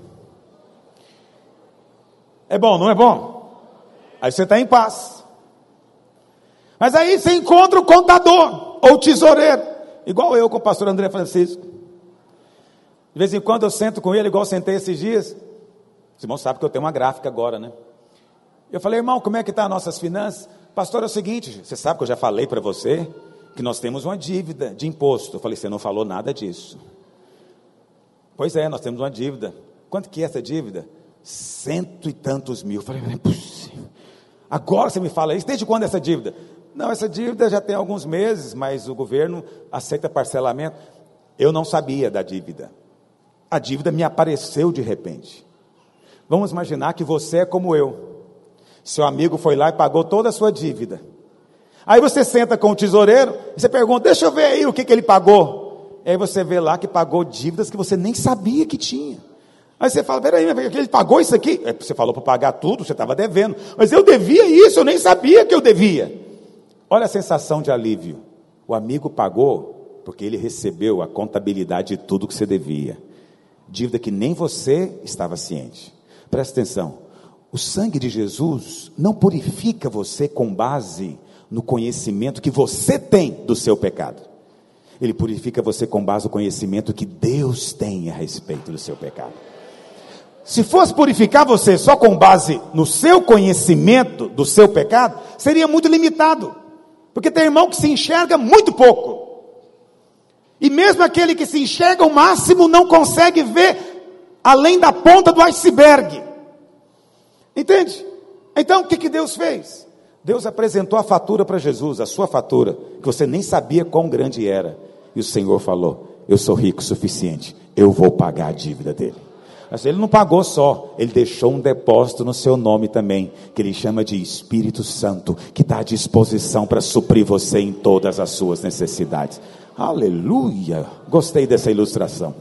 É bom, não é bom? Aí você está em paz. Mas aí você encontra o contador ou o tesoureiro, igual eu com o pastor André Francisco. De vez em quando eu sento com ele, igual eu sentei esses dias. Os irmãos sabem que eu tenho uma gráfica agora, né? Eu falei, irmão, como é que está as nossas finanças? Pastor, é o seguinte, você sabe que eu já falei para você que nós temos uma dívida de imposto. Eu falei, você não falou nada disso. Pois é, nós temos uma dívida. Quanto que é essa dívida? Cento e tantos mil. Eu falei, não é possível. Agora você me fala isso, desde quando essa dívida? Não, essa dívida já tem alguns meses, mas o governo aceita parcelamento. Eu não sabia da dívida. A dívida me apareceu de repente. Vamos imaginar que você é como eu. Seu amigo foi lá e pagou toda a sua dívida. Aí você senta com o tesoureiro, e você pergunta, deixa eu ver aí o que, que ele pagou. E aí você vê lá que pagou dívidas que você nem sabia que tinha. Aí você fala, peraí, ele pagou isso aqui? Você falou para pagar tudo, você estava devendo. Mas eu devia isso, eu nem sabia que eu devia. Olha a sensação de alívio. O amigo pagou porque ele recebeu a contabilidade de tudo que você devia. Dívida que nem você estava ciente. Presta atenção. O sangue de Jesus não purifica você com base no conhecimento que você tem do seu pecado. Ele purifica você com base no conhecimento que Deus tem a respeito do seu pecado. Se fosse purificar você só com base no seu conhecimento do seu pecado, seria muito limitado. Porque tem irmão que se enxerga muito pouco. E mesmo aquele que se enxerga o máximo não consegue ver além da ponta do iceberg. Entende? Então o que, que Deus fez? Deus apresentou a fatura para Jesus, a sua fatura, que você nem sabia quão grande era. E o Senhor falou, eu sou rico o suficiente, eu vou pagar a dívida dele. Mas ele não pagou só, ele deixou um depósito no seu nome também, que ele chama de Espírito Santo, que está à disposição para suprir você em todas as suas necessidades. Aleluia! Gostei dessa ilustração.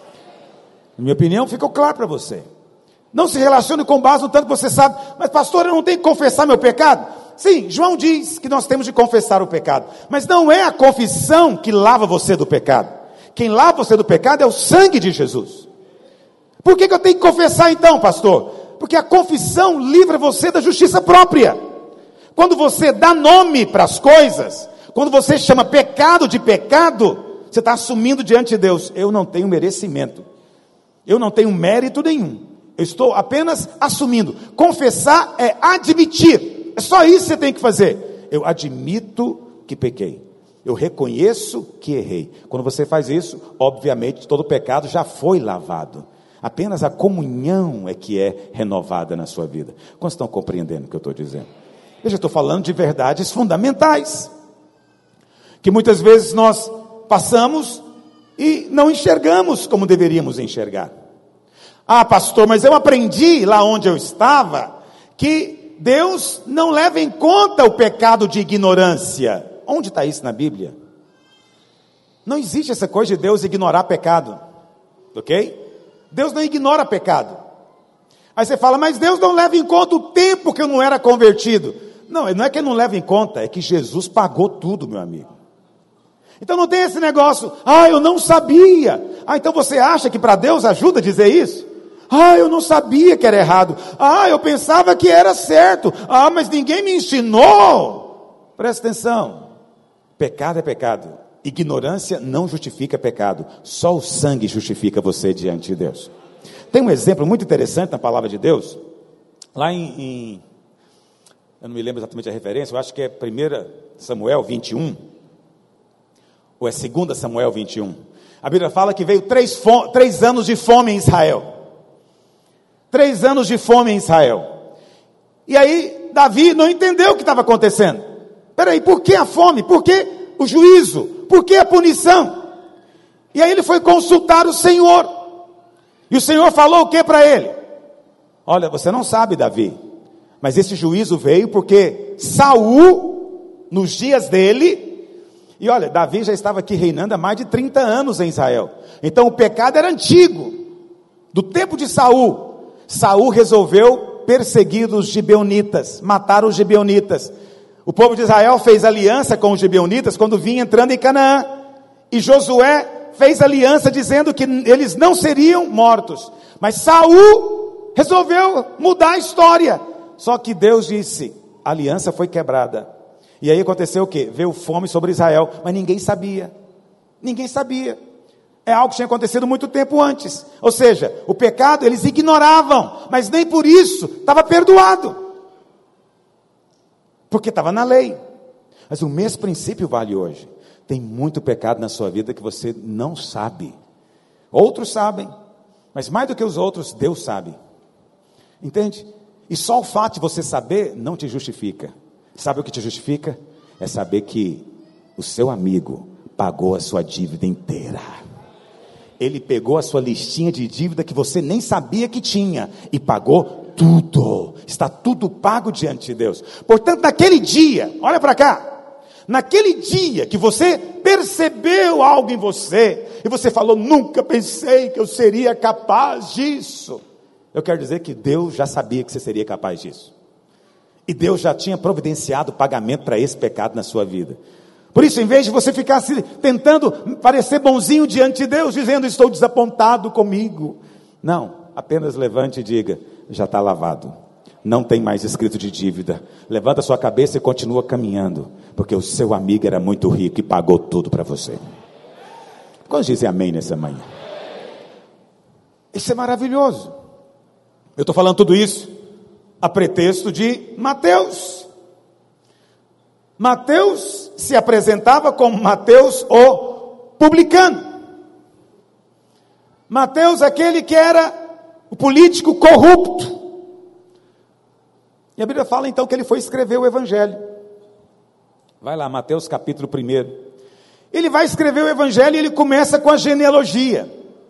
Na minha opinião, ficou claro para você. Não se relacione com base no tanto que você sabe, mas pastor, eu não tenho que confessar meu pecado? Sim, João diz que nós temos de confessar o pecado, mas não é a confissão que lava você do pecado. Quem lava você do pecado é o sangue de Jesus. Por que que eu tenho que confessar então, pastor? Porque a confissão livra você da justiça própria. Quando você dá nome para as coisas, quando você chama pecado de pecado, você está assumindo diante de Deus, eu não tenho merecimento, eu não tenho mérito nenhum, eu estou apenas assumindo. Confessar é admitir, é só isso que você tem que fazer. Eu admito que pequei, eu reconheço que errei. Quando você faz isso, obviamente todo pecado já foi lavado. Apenas a comunhão é que é renovada na sua vida. Quantos estão compreendendo o que eu estou dizendo? Eu já estou falando de verdades fundamentais, que muitas vezes nós passamos e não enxergamos como deveríamos enxergar. Ah, pastor, mas eu aprendi lá onde eu estava, que Deus não leva em conta o pecado de ignorância. Onde está isso na Bíblia? Não existe essa coisa de Deus ignorar pecado, ok? Deus não ignora pecado. Aí você fala, mas Deus não leva em conta o tempo que eu não era convertido. Não, não é que ele não leva em conta, é que Jesus pagou tudo, meu amigo. Então não tem esse negócio, ah, eu não sabia. Ah, então você acha que para Deus ajuda a dizer isso? Ah, eu não sabia que era errado. Ah, eu pensava que era certo. Ah, mas ninguém me ensinou. Presta atenção. Pecado é pecado. Ignorância não justifica pecado. Só o sangue justifica você diante de Deus. Tem um exemplo muito interessante na palavra de Deus. Lá em, em eu não me lembro exatamente a referência, eu acho que é primeiro Samuel vinte e um. Ou é dois Samuel vinte e um. A Bíblia fala que veio três, fome, três anos de fome em Israel. Três anos de fome em Israel. E aí Davi não entendeu o que estava acontecendo. Peraí, por que a fome? Por que o juízo? Por que a punição? E aí ele foi consultar o Senhor. E o Senhor falou o que para ele? Olha, você não sabe, Davi, mas esse juízo veio porque Saul, nos dias dele, e olha, Davi já estava aqui reinando há mais de trinta anos em Israel. Então o pecado era antigo, do tempo de Saul. Saul resolveu perseguir os gibeonitas, matar os gibeonitas. O povo de Israel fez aliança com os gibeonitas quando vinha entrando em Canaã. E Josué fez aliança dizendo que eles não seriam mortos. Mas Saul resolveu mudar a história. Só que Deus disse, a aliança foi quebrada. E aí aconteceu o quê? Veio fome sobre Israel, mas ninguém sabia. Ninguém sabia. É algo que tinha acontecido muito tempo antes. Ou seja, o pecado eles ignoravam, mas nem por isso estava perdoado. Porque estava na lei. Mas o mesmo princípio vale hoje. Tem muito pecado na sua vida que você não sabe. Outros sabem, mas mais do que os outros, Deus sabe. Entende? E só o fato de você saber não te justifica. Sabe o que te justifica? É saber que o seu amigo pagou a sua dívida inteira. Ele pegou a sua listinha de dívida que você nem sabia que tinha e pagou tudo. Está tudo pago diante de Deus. Portanto, naquele dia, olha para cá, naquele dia que você percebeu algo em você, e você falou, nunca pensei que eu seria capaz disso. Eu quero dizer que Deus já sabia que você seria capaz disso. E Deus já tinha providenciado o pagamento para esse pecado na sua vida. Por isso, em vez de você ficar se, tentando parecer bonzinho diante de Deus, dizendo, estou desapontado comigo. Não, apenas levante e diga, já está lavado. Não tem mais escrito de dívida. Levanta a sua cabeça e continua caminhando, porque o seu amigo era muito rico e pagou tudo para você. Quantos dizem amém nessa manhã? Isso é maravilhoso. Eu estou falando tudo isso a pretexto de Mateus. Mateus se apresentava como Mateus o publicano. Mateus, aquele que era o político corrupto. E a Bíblia fala então que ele foi escrever o Evangelho. Vai lá, Mateus capítulo um. Ele vai escrever o Evangelho e ele começa com a genealogia.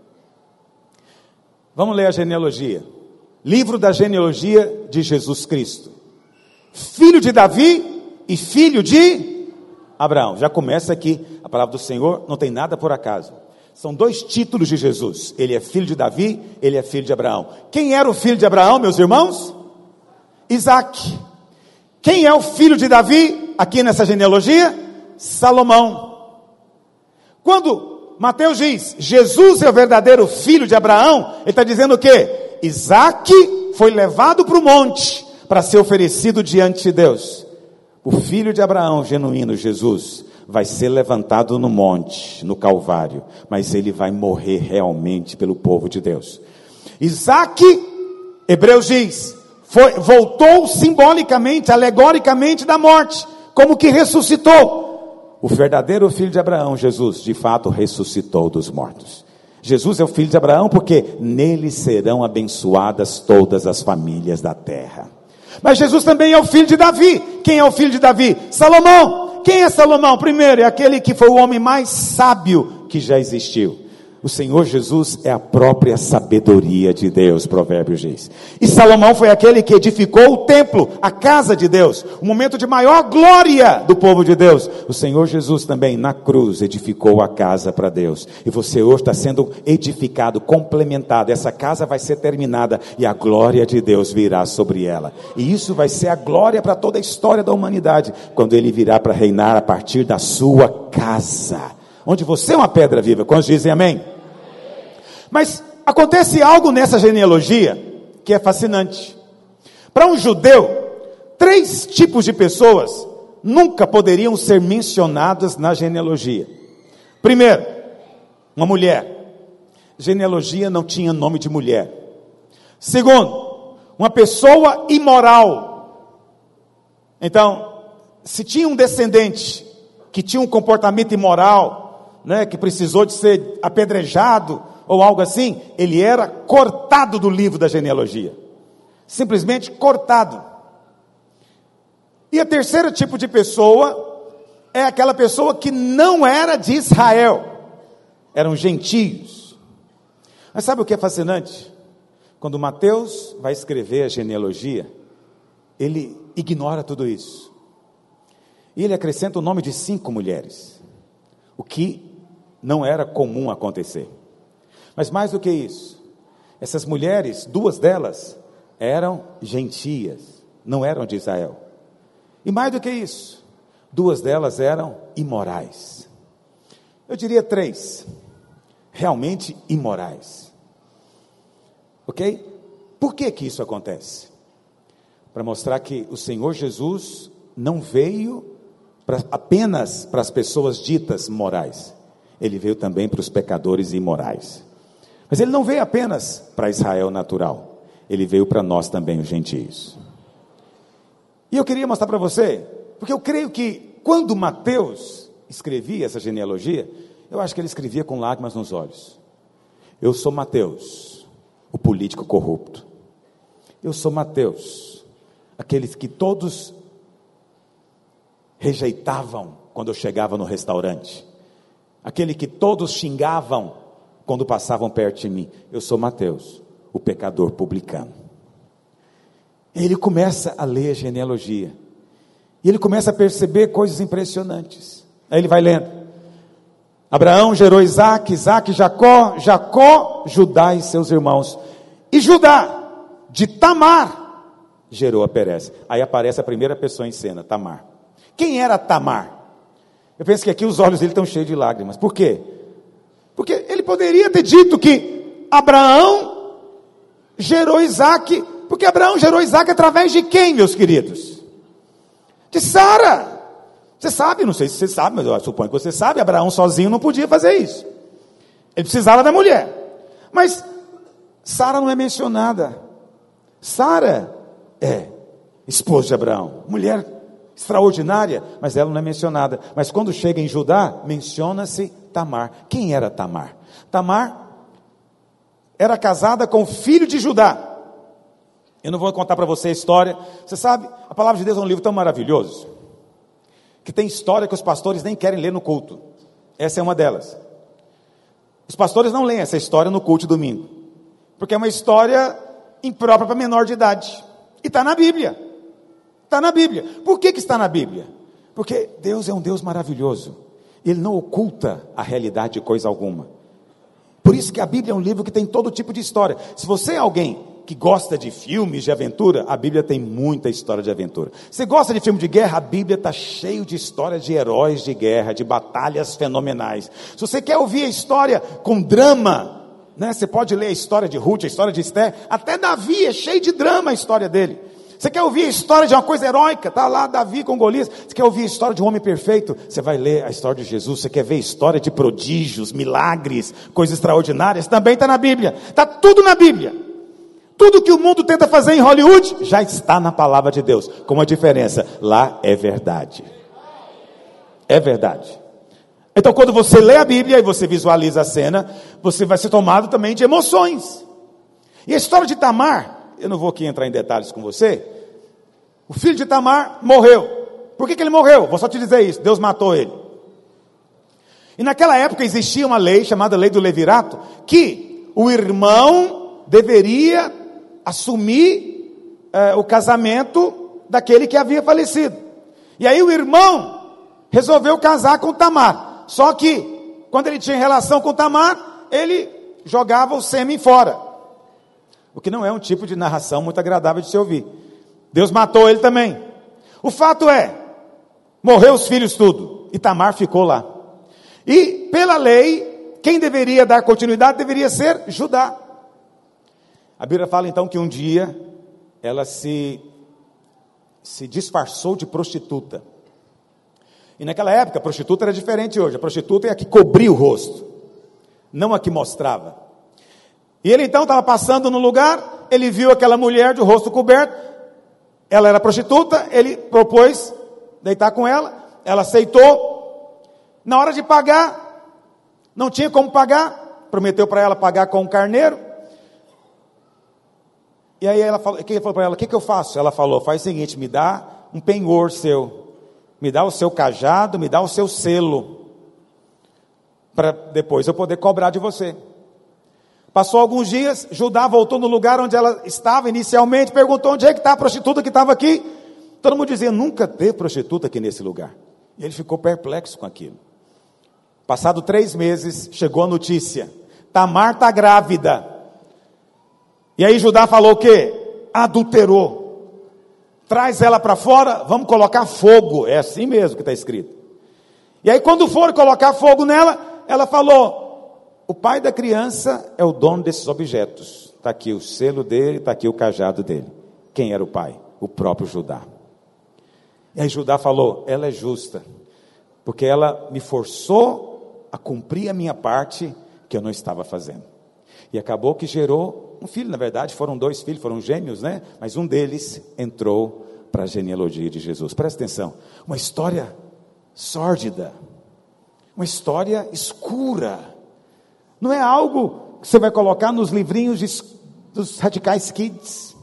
Vamos ler a genealogia. Livro da genealogia de Jesus Cristo. Filho de Davi e filho de Abraão. Já começa aqui, a palavra do Senhor não tem nada por acaso. São dois títulos de Jesus. Ele é filho de Davi, ele é filho de Abraão. Quem era o filho de Abraão, meus irmãos? Isaac. Quem é o filho de Davi, aqui nessa genealogia? Salomão. Quando Mateus diz, Jesus é o verdadeiro filho de Abraão, ele está dizendo o quê? Isaac foi levado para o monte, para ser oferecido diante de Deus. O filho de Abraão, genuíno, Jesus, vai ser levantado no monte, no Calvário, mas ele vai morrer realmente pelo povo de Deus. Isaac, Hebreus diz, foi, voltou simbolicamente, alegoricamente da morte, como que ressuscitou. O verdadeiro filho de Abraão, Jesus, de fato ressuscitou dos mortos. Jesus é o filho de Abraão porque nele serão abençoadas todas as famílias da terra. Mas Jesus também é o filho de Davi. Quem é o filho de Davi? Salomão. Quem é Salomão? Primeiro, é aquele que foi o homem mais sábio que já existiu. O Senhor Jesus é a própria sabedoria de Deus, Provérbios diz. E Salomão foi aquele que edificou o templo, a casa de Deus, o momento de maior glória do povo de Deus. O Senhor Jesus também, na cruz, edificou a casa para Deus. E você hoje está sendo edificado, complementado. Essa casa vai ser terminada e a glória de Deus virá sobre ela. E isso vai ser a glória para toda a história da humanidade, quando Ele virá para reinar a partir da sua casa, onde você é uma pedra viva. Quantos dizem amém? Mas acontece algo nessa genealogia que é fascinante. Para um judeu, três tipos de pessoas nunca poderiam ser mencionadas na genealogia. Primeiro, uma mulher. Genealogia não tinha nome de mulher. Segundo, uma pessoa imoral. Então, se tinha um descendente que tinha um comportamento imoral, né, que precisou de ser apedrejado ou algo assim, ele era cortado do livro da genealogia. Simplesmente cortado. E a terceiro tipo de pessoa é aquela pessoa que não era de Israel, eram gentios. Mas sabe o que é fascinante? Quando Mateus vai escrever a genealogia, ele ignora tudo isso. E ele acrescenta o nome de cinco mulheres, o que não era comum acontecer. Mas mais do que isso, essas mulheres, duas delas, eram gentias, não eram de Israel. E mais do que isso, duas delas eram imorais. Eu diria três, realmente imorais. Ok? Por que que isso acontece? Para mostrar que o Senhor Jesus não veio pra, apenas para as pessoas ditas morais. Ele veio também para os pecadores imorais. Mas ele não veio apenas para Israel natural. Ele veio para nós também, os gentios. E eu queria mostrar para você, porque eu creio que quando Mateus escrevia essa genealogia, eu acho que ele escrevia com lágrimas nos olhos. Eu sou Mateus, o político corrupto. Eu sou Mateus, aqueles que todos rejeitavam quando eu chegava no restaurante. Aquele que todos xingavam quando passavam perto de mim. Eu sou Mateus, o pecador publicano. Ele começa a ler a genealogia. E ele começa a perceber coisas impressionantes. Aí ele vai lendo. Abraão gerou Isaque, Isaque Jacó, Jacó Judá e seus irmãos. E Judá, de Tamar, gerou a Pérez. Aí aparece a primeira pessoa em cena, Tamar. Quem era Tamar? Eu penso que aqui os olhos dele estão cheios de lágrimas. Por quê? Porque ele poderia ter dito que Abraão gerou Isaque, porque Abraão gerou Isaque através de quem, meus queridos? De Sara. Você sabe, não sei se você sabe, mas eu suponho que você sabe, Abraão sozinho não podia fazer isso. Ele precisava da mulher. Mas Sara não é mencionada. Sara é esposa de Abraão, mulher extraordinária, mas ela não é mencionada. Mas quando chega em Judá, menciona-se Tamar. Quem era Tamar? Tamar era casada com o filho de Judá. Eu não vou contar para você a história. Você sabe, a palavra de Deus é um livro tão maravilhoso, que tem história que os pastores nem querem ler no culto. Essa é uma delas. Os pastores não leem essa história no culto de domingo, porque é uma história imprópria para menor de idade. E está na Bíblia. Está na Bíblia. Por que que está na Bíblia? Porque Deus é um Deus maravilhoso. Ele não oculta a realidade de coisa alguma. Por isso que a Bíblia é um livro que tem todo tipo de história. Se você é alguém que gosta de filmes de aventura, a Bíblia tem muita história de aventura. Você gosta de filme de guerra? A Bíblia está cheio de histórias de heróis de guerra, de batalhas fenomenais. Se você quer ouvir a história com drama, né, você pode ler a história de Ruth, a história de Esther. Até Davi é cheio de drama a história dele. Você quer ouvir a história de uma coisa heróica? Está lá Davi com Golias. Você quer ouvir a história de um homem perfeito? Você vai ler a história de Jesus. Você quer ver a história de prodígios, milagres, coisas extraordinárias? Também está na Bíblia. Está tudo na Bíblia. Tudo que o mundo tenta fazer em Hollywood já está na palavra de Deus. Com uma diferença: lá é verdade. É verdade. Então, quando você lê a Bíblia e você visualiza a cena, você vai ser tomado também de emoções. E a história de Tamar, eu não vou aqui entrar em detalhes com você. O filho de Tamar morreu. Por que que ele morreu? Vou só te dizer isso: Deus matou ele. E naquela época existia uma lei chamada lei do levirato, que o irmão deveria assumir eh, o casamento daquele que havia falecido. E aí o irmão resolveu casar com Tamar. Só que quando ele tinha relação com Tamar, ele jogava o sêmen fora. O que não é um tipo de narração muito agradável de se ouvir. Deus matou ele também. O fato é, morreu os filhos tudo, e Tamar ficou lá. E pela lei, quem deveria dar continuidade deveria ser Judá. A Bíblia fala então que um dia ela se, se disfarçou de prostituta. E naquela época a prostituta era diferente hoje. A prostituta é a que cobria o rosto, não a que mostrava. E ele então estava passando no lugar, ele viu aquela mulher de rosto coberto, ela era prostituta, ele propôs deitar com ela, ela aceitou. Na hora de pagar, não tinha como pagar, prometeu para ela pagar com um carneiro. E aí ela falou, que ele falou para ela: o que, que eu faço? Ela falou: faz o seguinte, me dá um penhor seu, me dá o seu cajado, me dá o seu selo, para depois eu poder cobrar de você. Passou alguns dias, Judá voltou no lugar onde ela estava inicialmente, perguntou: onde é que está a prostituta que estava aqui? Todo mundo dizia: nunca teve prostituta aqui nesse lugar. E ele ficou perplexo com aquilo. Passado três meses, chegou a notícia: Tamar está grávida. E aí Judá falou o quê? Adulterou. Traz ela para fora, vamos colocar fogo. É assim mesmo que está escrito. E aí quando for colocar fogo nela, ela falou: o pai da criança é o dono desses objetos. Está aqui o selo dele, está aqui o cajado dele. Quem era o pai? O próprio Judá. E aí Judá falou: ela é justa, porque ela me forçou a cumprir a minha parte que eu não estava fazendo. E acabou que gerou um filho. Na verdade foram dois filhos, foram gêmeos, né? Mas um deles entrou para a genealogia de Jesus. Presta atenção, uma história sórdida, uma história escura. Não é algo que você vai colocar nos livrinhos de, dos Radicais Kids.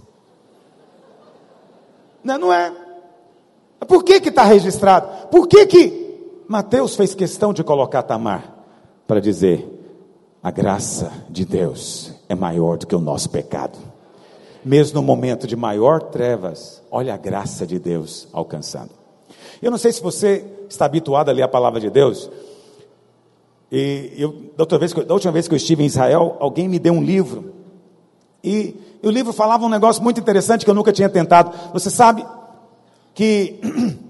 Não, não é. Por que que está registrado? Por que que Mateus fez questão de colocar Tamar? Para dizer: a graça de Deus é maior do que o nosso pecado. Mesmo no momento de maior trevas, olha a graça de Deus alcançando. Eu não sei se você está habituado a ler a palavra de Deus. E eu, da, outra vez, da última vez que eu estive em Israel, alguém me deu um livro. E, e o livro falava um negócio muito interessante que eu nunca tinha tentado. Você sabe que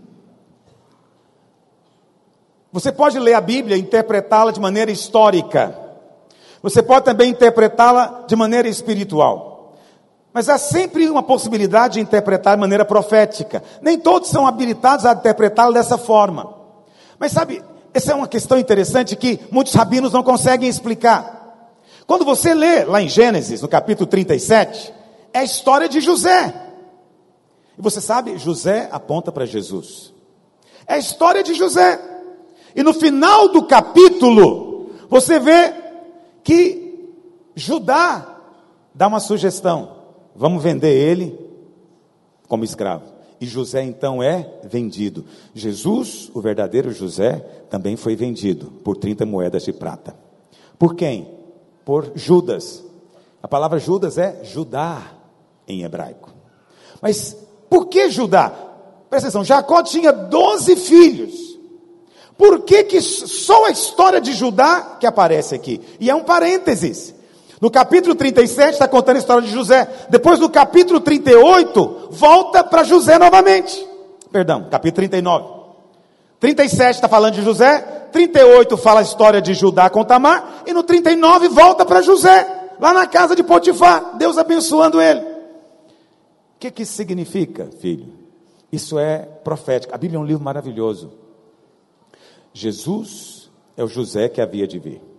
você pode ler a Bíblia e interpretá-la de maneira histórica. Você pode também interpretá-la de maneira espiritual. Mas há sempre uma possibilidade de interpretar de maneira profética. Nem todos são habilitados a interpretá-la dessa forma. Mas sabe, essa é uma questão interessante que muitos rabinos não conseguem explicar. Quando você lê lá em Gênesis, no capítulo trinta e sete, é a história de José. E você sabe, José aponta para Jesus. É a história de José. E no final do capítulo, você vê que Judá dá uma sugestão. Vamos vender ele como escravo. E José então é vendido. Jesus, o verdadeiro José, também foi vendido por trinta moedas de prata. Por quem? Por Judas. A palavra Judas é Judá em hebraico. Mas por que Judá? Presta atenção, Jacó tinha doze filhos. Por que que só a história de Judá que aparece aqui? E é um parênteses. No capítulo trinta e sete está contando a história de José. Depois no capítulo trinta e oito, volta para José novamente. Perdão, capítulo trinta e nove. trinta e sete está falando de José. trinta e oito fala a história de Judá com Tamar. E no trinta e nove volta para José. Lá na casa de Potifar. Deus abençoando ele. O que que isso significa, filho? Isso é profético. A Bíblia é um livro maravilhoso. Jesus é o José que havia de vir.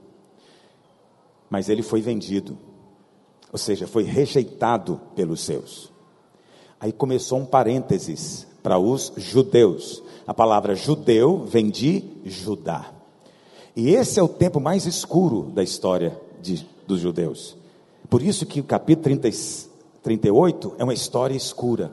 Mas ele foi vendido, ou seja, foi rejeitado pelos seus. Aí começou um parênteses para os judeus. A palavra judeu vem de Judá. E esse é o tempo mais escuro da história de, dos judeus. Por isso que o capítulo trinta, trinta e oito é uma história escura.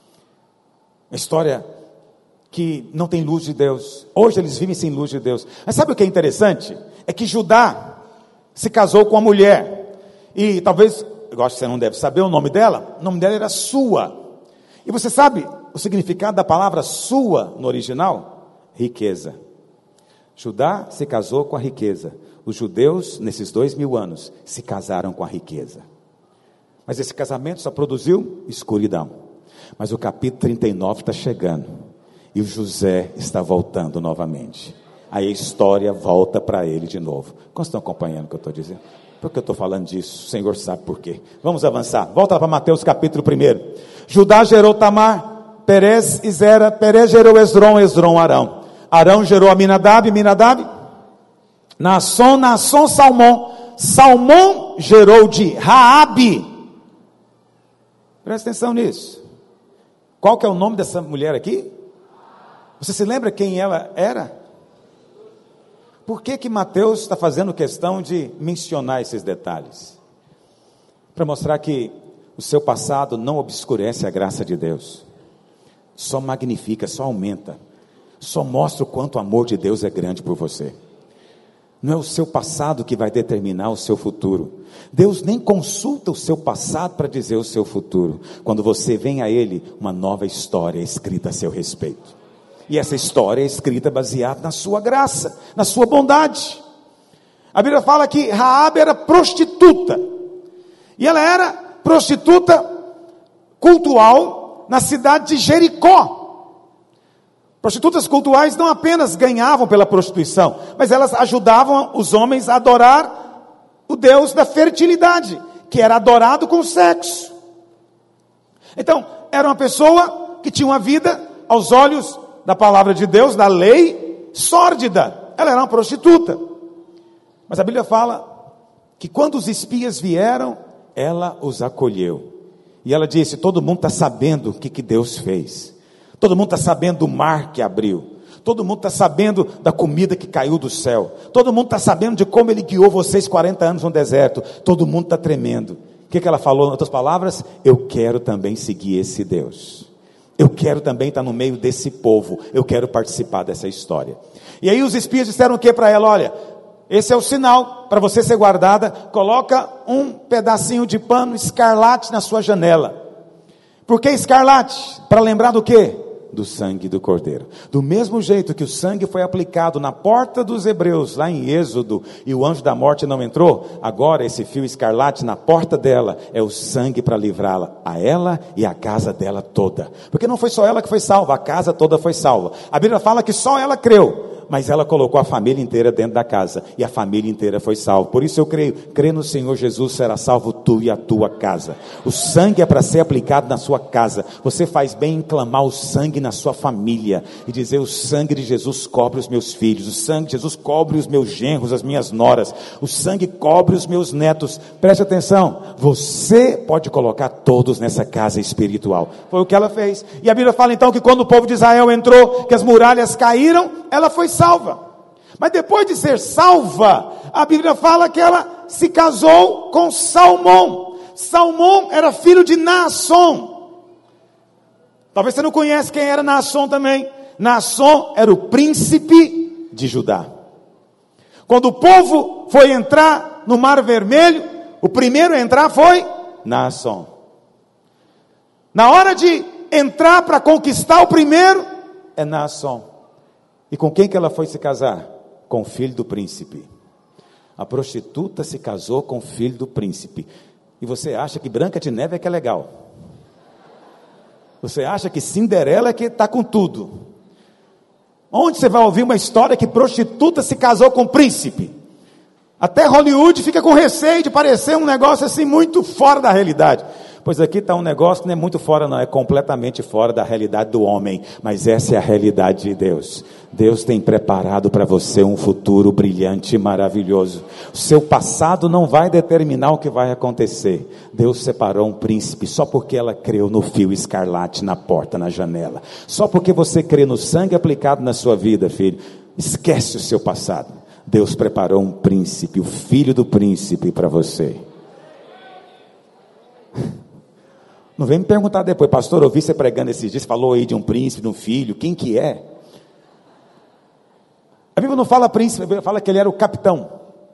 Uma história que não tem luz de Deus. Hoje eles vivem sem luz de Deus. Mas sabe o que é interessante? É que Judá se casou com uma mulher, e talvez, eu acho que você não deve saber o nome dela, o nome dela era Sua, e você sabe o significado da palavra Sua no original? Riqueza. Judá se casou com a riqueza, os judeus nesses dois mil anos se casaram com a riqueza, mas esse casamento só produziu escuridão. Mas o capítulo trinta e nove está chegando, e o José está voltando novamente. Aí a história volta para ele de novo. Como estão acompanhando o que eu estou dizendo? Por que eu estou falando disso? O Senhor sabe por quê. Vamos avançar. Volta para Mateus capítulo um. Judá gerou Tamar, Perez e Zera. Perez gerou Esrom, Esrom Arão. Arão gerou Aminadab, Aminadab. Naasson, Naasson, Salmão. Salmão gerou de Raabe. Presta atenção nisso. Qual que é o nome dessa mulher aqui? Você se lembra quem ela era? Por que que Mateus está fazendo questão de mencionar esses detalhes? Para mostrar que o seu passado não obscurece a graça de Deus. Só magnifica, só aumenta. Só mostra o quanto o amor de Deus é grande por você. Não é o seu passado que vai determinar o seu futuro. Deus nem consulta o seu passado para dizer o seu futuro. Quando você vem a Ele, uma nova história é escrita a seu respeito. E essa história é escrita baseada na sua graça, na sua bondade. A Bíblia fala que Raabe era prostituta. E ela era prostituta cultual na cidade de Jericó. Prostitutas cultuais não apenas ganhavam pela prostituição, mas elas ajudavam os homens a adorar o Deus da fertilidade, que era adorado com sexo. Então, era uma pessoa que tinha uma vida aos olhos da palavra de Deus, da lei, sórdida. Ela era uma prostituta. Mas a Bíblia fala que quando os espias vieram, ela os acolheu. E ela disse: todo mundo está sabendo o que, que Deus fez. Todo mundo está sabendo do mar que abriu. Todo mundo está sabendo da comida que caiu do céu. Todo mundo está sabendo de como Ele guiou vocês quarenta anos no deserto. Todo mundo está tremendo. O que, que ela falou, em outras palavras? Eu quero também seguir esse Deus. Eu quero também estar no meio desse povo. Eu quero participar dessa história. E aí os espias disseram o que para ela? Olha, esse é o sinal para você ser guardada. Coloca um pedacinho de pano escarlate na sua janela. Por que escarlate? Para lembrar do quê? do sangue do Cordeiro. Do mesmo jeito que o sangue foi aplicado na porta dos hebreus, lá em Êxodo, e o anjo da morte não entrou, agora esse fio escarlate na porta dela é o sangue para livrá-la, a ela e a casa dela toda. Porque não foi só ela que foi salva, a casa toda foi salva. A Bíblia fala que só ela creu, mas ela colocou a família inteira dentro da casa, e a família inteira foi salva. Por isso eu creio, crê no Senhor Jesus, será salvo tu e a tua casa. O sangue é para ser aplicado na sua casa. Você faz bem em clamar o sangue na sua família, e dizer: o sangue de Jesus cobre os meus filhos, o sangue de Jesus cobre os meus genros, as minhas noras, o sangue cobre os meus netos. Preste atenção, você pode colocar todos nessa casa espiritual. Foi o que ela fez. E a Bíblia fala então que quando o povo de Israel entrou, que as muralhas caíram, ela foi salva. Mas depois de ser salva, a Bíblia fala que ela se casou com Salmão. Salmão era filho de Naasson. Talvez você não conhece quem era Naasson também. Naasson era o príncipe de Judá. Quando o povo foi entrar no Mar Vermelho, o primeiro a entrar foi Naasson. Na hora de entrar para conquistar o primeiro, é Naasson. E com quem que ela foi se casar? Com o filho do príncipe. A prostituta se casou com o filho do príncipe. E você acha que Branca de Neve é que é legal? Você acha que Cinderela é que está com tudo? Onde você vai ouvir uma história que prostituta se casou com príncipe? Até Hollywood fica com receio de parecer um negócio assim muito fora da realidade. Pois aqui está um negócio que não é muito fora não, é completamente fora da realidade do homem, mas essa é a realidade de Deus. Deus tem preparado para você um futuro brilhante e maravilhoso. O seu passado não vai determinar o que vai acontecer. Deus separou um príncipe só porque ela creu no fio escarlate na porta, na janela. Só porque você crê no sangue aplicado na sua vida, filho. Esquece o seu passado. Deus preparou um príncipe, o filho do príncipe para você. Não vem me perguntar depois: pastor, eu ouvi você pregando esses dias, falou aí de um príncipe, de um filho, quem que é? A Bíblia não fala príncipe, a Bíblia fala que ele era o capitão.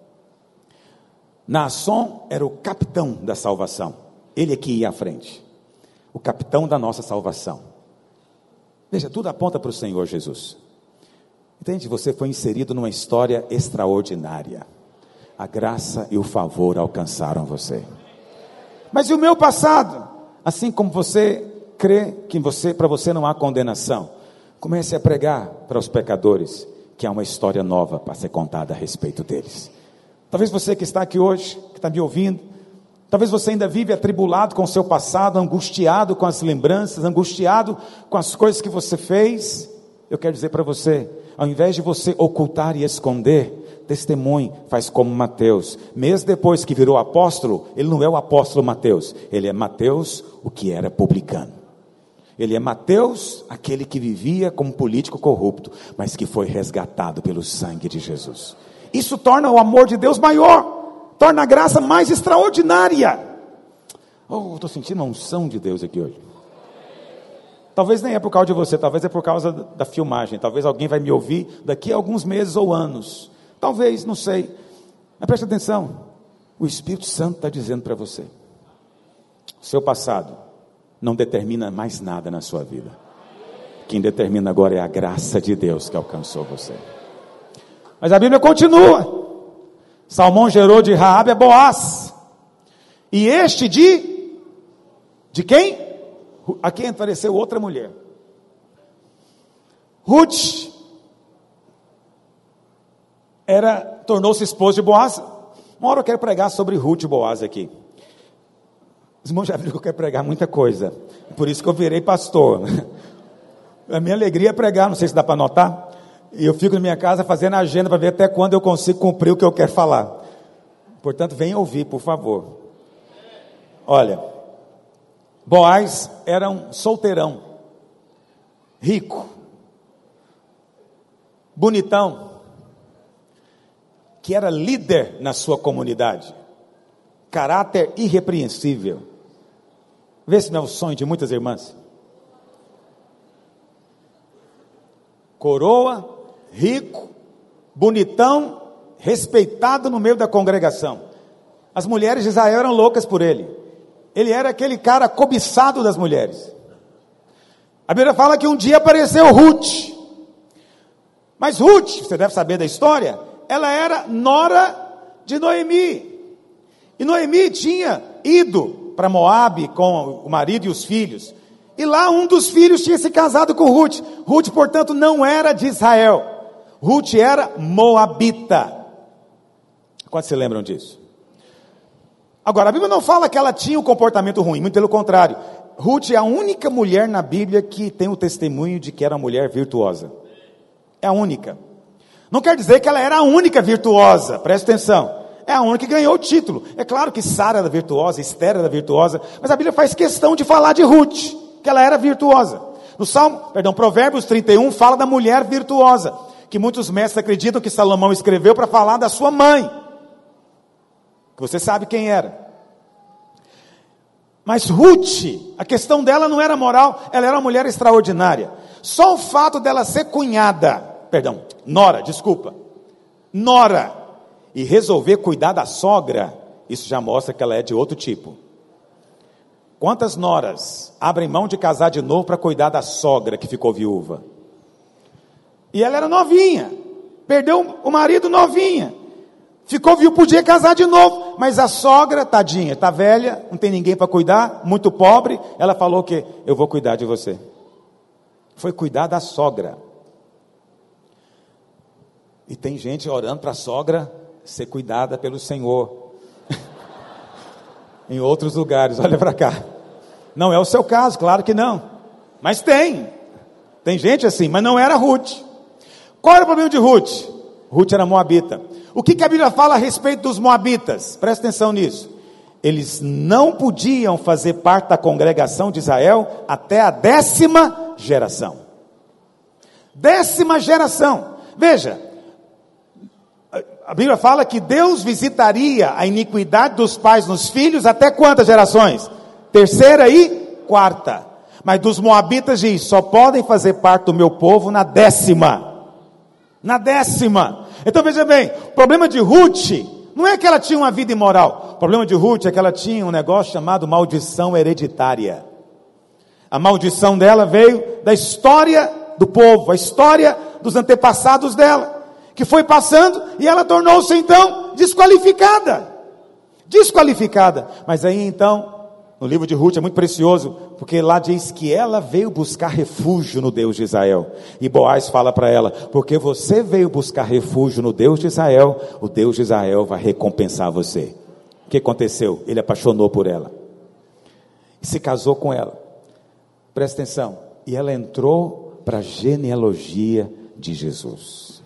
Naasson era o capitão da salvação, ele é que ia à frente, o capitão da nossa salvação. Veja, tudo aponta para o Senhor Jesus. Entende? Você foi inserido numa história extraordinária, a graça e o favor alcançaram você. Mas e o meu passado? Assim como você crê que você, para você não há condenação, comece a pregar para os pecadores que há uma história nova para ser contada a respeito deles. Talvez você que está aqui hoje, que está me ouvindo, talvez você ainda vive atribulado com o seu passado, angustiado com as lembranças, angustiado com as coisas que você fez. Eu quero dizer para você, ao invés de você ocultar e esconder, testemunhe, faz como Mateus. Mesmo depois que virou apóstolo, ele não é o apóstolo Mateus, ele é Mateus, o que era publicano. Ele é Mateus, aquele que vivia como político corrupto, mas que foi resgatado pelo sangue de Jesus. Isso torna o amor de Deus maior, torna a graça mais extraordinária. Oh, estou sentindo uma unção de Deus aqui hoje. Talvez nem é por causa de você, talvez é por causa da filmagem. Talvez alguém vai me ouvir daqui a alguns meses ou anos. Talvez, não sei. Mas preste atenção. O Espírito Santo está dizendo para você: o seu passado não determina mais nada na sua vida. Quem determina agora é a graça de Deus que alcançou você. Mas a Bíblia continua. Salmão gerou de Raabe a Boaz. E este de... De quem? Aqui apareceu outra mulher. Ruth era, tornou-se esposa de Boaz. Uma hora eu quero pregar sobre Ruth e Boaz aqui. Os irmãos já viram que eu quero pregar muita coisa. Por isso que eu virei pastor. A minha alegria é pregar, não sei se dá para notar. E eu fico na minha casa fazendo a agenda para ver até quando eu consigo cumprir o que eu quero falar. Portanto, venha ouvir, por favor. Olha, Boaz era um solteirão, rico, bonitão, que era líder na sua comunidade, caráter irrepreensível. Vê se não é o sonho de muitas irmãs. Coroa, rico, bonitão, respeitado no meio da congregação. As mulheres de Israel eram loucas por ele. Ele era aquele cara cobiçado das mulheres. A Bíblia fala que um dia apareceu Ruth. Mas Ruth, você deve saber da história, ela era nora de Noemi. E Noemi tinha ido para Moabe com o marido e os filhos. E lá um dos filhos tinha se casado com Ruth. Ruth, portanto, não era de Israel. Ruth era moabita. Quantos se lembram disso? Agora, a Bíblia não fala que ela tinha um comportamento ruim, muito pelo contrário. Ruth é a única mulher na Bíblia que tem o testemunho de que era uma mulher virtuosa. É a única. Não quer dizer que ela era a única virtuosa, presta atenção. É a única que ganhou o título. É claro que Sara era virtuosa, Esther era virtuosa, mas a Bíblia faz questão de falar de Ruth, que ela era virtuosa. No Salmo, perdão, Provérbios trinta e um fala da mulher virtuosa, que muitos mestres acreditam que Salomão escreveu para falar da sua mãe, que você sabe quem era. Mas Ruth, a questão dela não era moral, ela era uma mulher extraordinária. Só o fato dela ser cunhada, perdão, nora, desculpa, nora, e resolver cuidar da sogra, isso já mostra que ela é de outro tipo. Quantas noras abrem mão de casar de novo para cuidar da sogra que ficou viúva? E ela era novinha, perdeu o marido novinha, ficou viúva, podia casar de novo, mas a sogra, tadinha, está velha, não tem ninguém para cuidar, muito pobre, ela falou que eu vou cuidar de você. Foi cuidar da sogra. E tem gente orando para a sogra ser cuidada pelo Senhor. Em outros lugares, olha para cá. Não é o seu caso, claro que não. Mas tem. Tem gente assim, mas não era Ruth. Qual era o problema de Ruth? Ruth era moabita. O que, que a Bíblia fala a respeito dos moabitas? Presta atenção nisso. Eles não podiam fazer parte da congregação de Israel até a décima geração. Décima geração. Veja, a Bíblia fala que Deus visitaria a iniquidade dos pais nos filhos até quantas gerações? Terceira e quarta. Mas dos moabitas diz, só podem fazer parte do meu povo na décima. Na décima. Então veja bem, o problema de Ruth não é que ela tinha uma vida imoral. O problema de Ruth é que ela tinha um negócio chamado maldição hereditária. A maldição dela veio da história do povo, a história dos antepassados dela, que foi passando e ela tornou-se então desqualificada. Desqualificada. Mas aí então, no livro de Ruth é muito precioso, porque lá diz que ela veio buscar refúgio no Deus de Israel. E Boaz fala para ela, porque você veio buscar refúgio no Deus de Israel, o Deus de Israel vai recompensar você. O que aconteceu? Ele apaixonou por ela. E se casou com ela. Presta atenção. E ela entrou para a genealogia de Jesus.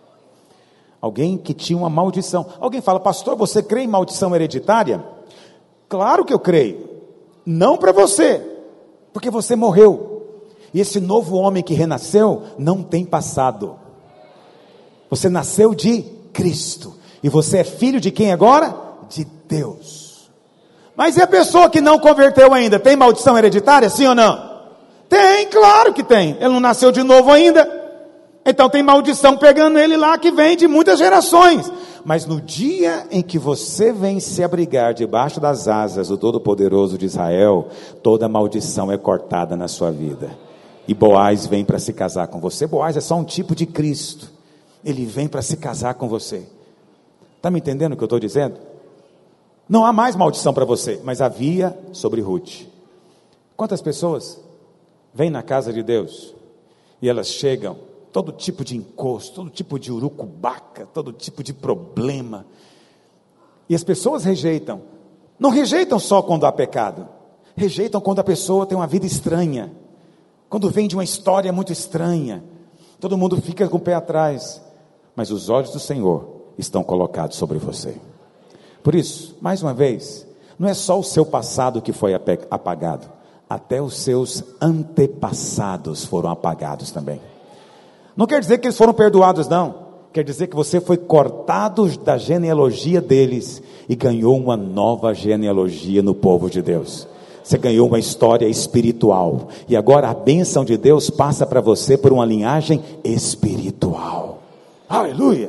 Alguém que tinha uma maldição. Alguém fala, pastor, você crê em maldição hereditária? Claro que eu creio. Não para você, porque você morreu. E esse novo homem que renasceu não tem passado. Você nasceu de Cristo. E você é filho de quem agora? De Deus. Mas e a pessoa que não converteu ainda? Tem maldição hereditária, sim ou não? Tem, claro que tem. Ele não nasceu de novo ainda. Então tem maldição pegando ele lá que vem de muitas gerações. Mas no dia em que você vem se abrigar debaixo das asas do Todo-Poderoso de Israel, toda maldição é cortada na sua vida. E Boaz vem para se casar com você. Boaz é só um tipo de Cristo. Ele vem para se casar com você. Está me entendendo o que eu estou dizendo? Não há mais maldição para você, mas havia sobre Ruth. Quantas pessoas vêm na casa de Deus e elas chegam, todo tipo de encosto, todo tipo de urucubaca, todo tipo de problema, e as pessoas rejeitam. Não rejeitam só quando há pecado, rejeitam quando a pessoa tem uma vida estranha, quando vem de uma história muito estranha, todo mundo fica com o pé atrás, mas os olhos do Senhor estão colocados sobre você. Por isso, mais uma vez, não é só o seu passado que foi apagado, até os seus antepassados foram apagados também. Não quer dizer que eles foram perdoados, não. Quer dizer que você foi cortado da genealogia deles e ganhou uma nova genealogia no povo de Deus. Você ganhou uma história espiritual. E agora a bênção de Deus passa para você por uma linhagem espiritual. Aleluia!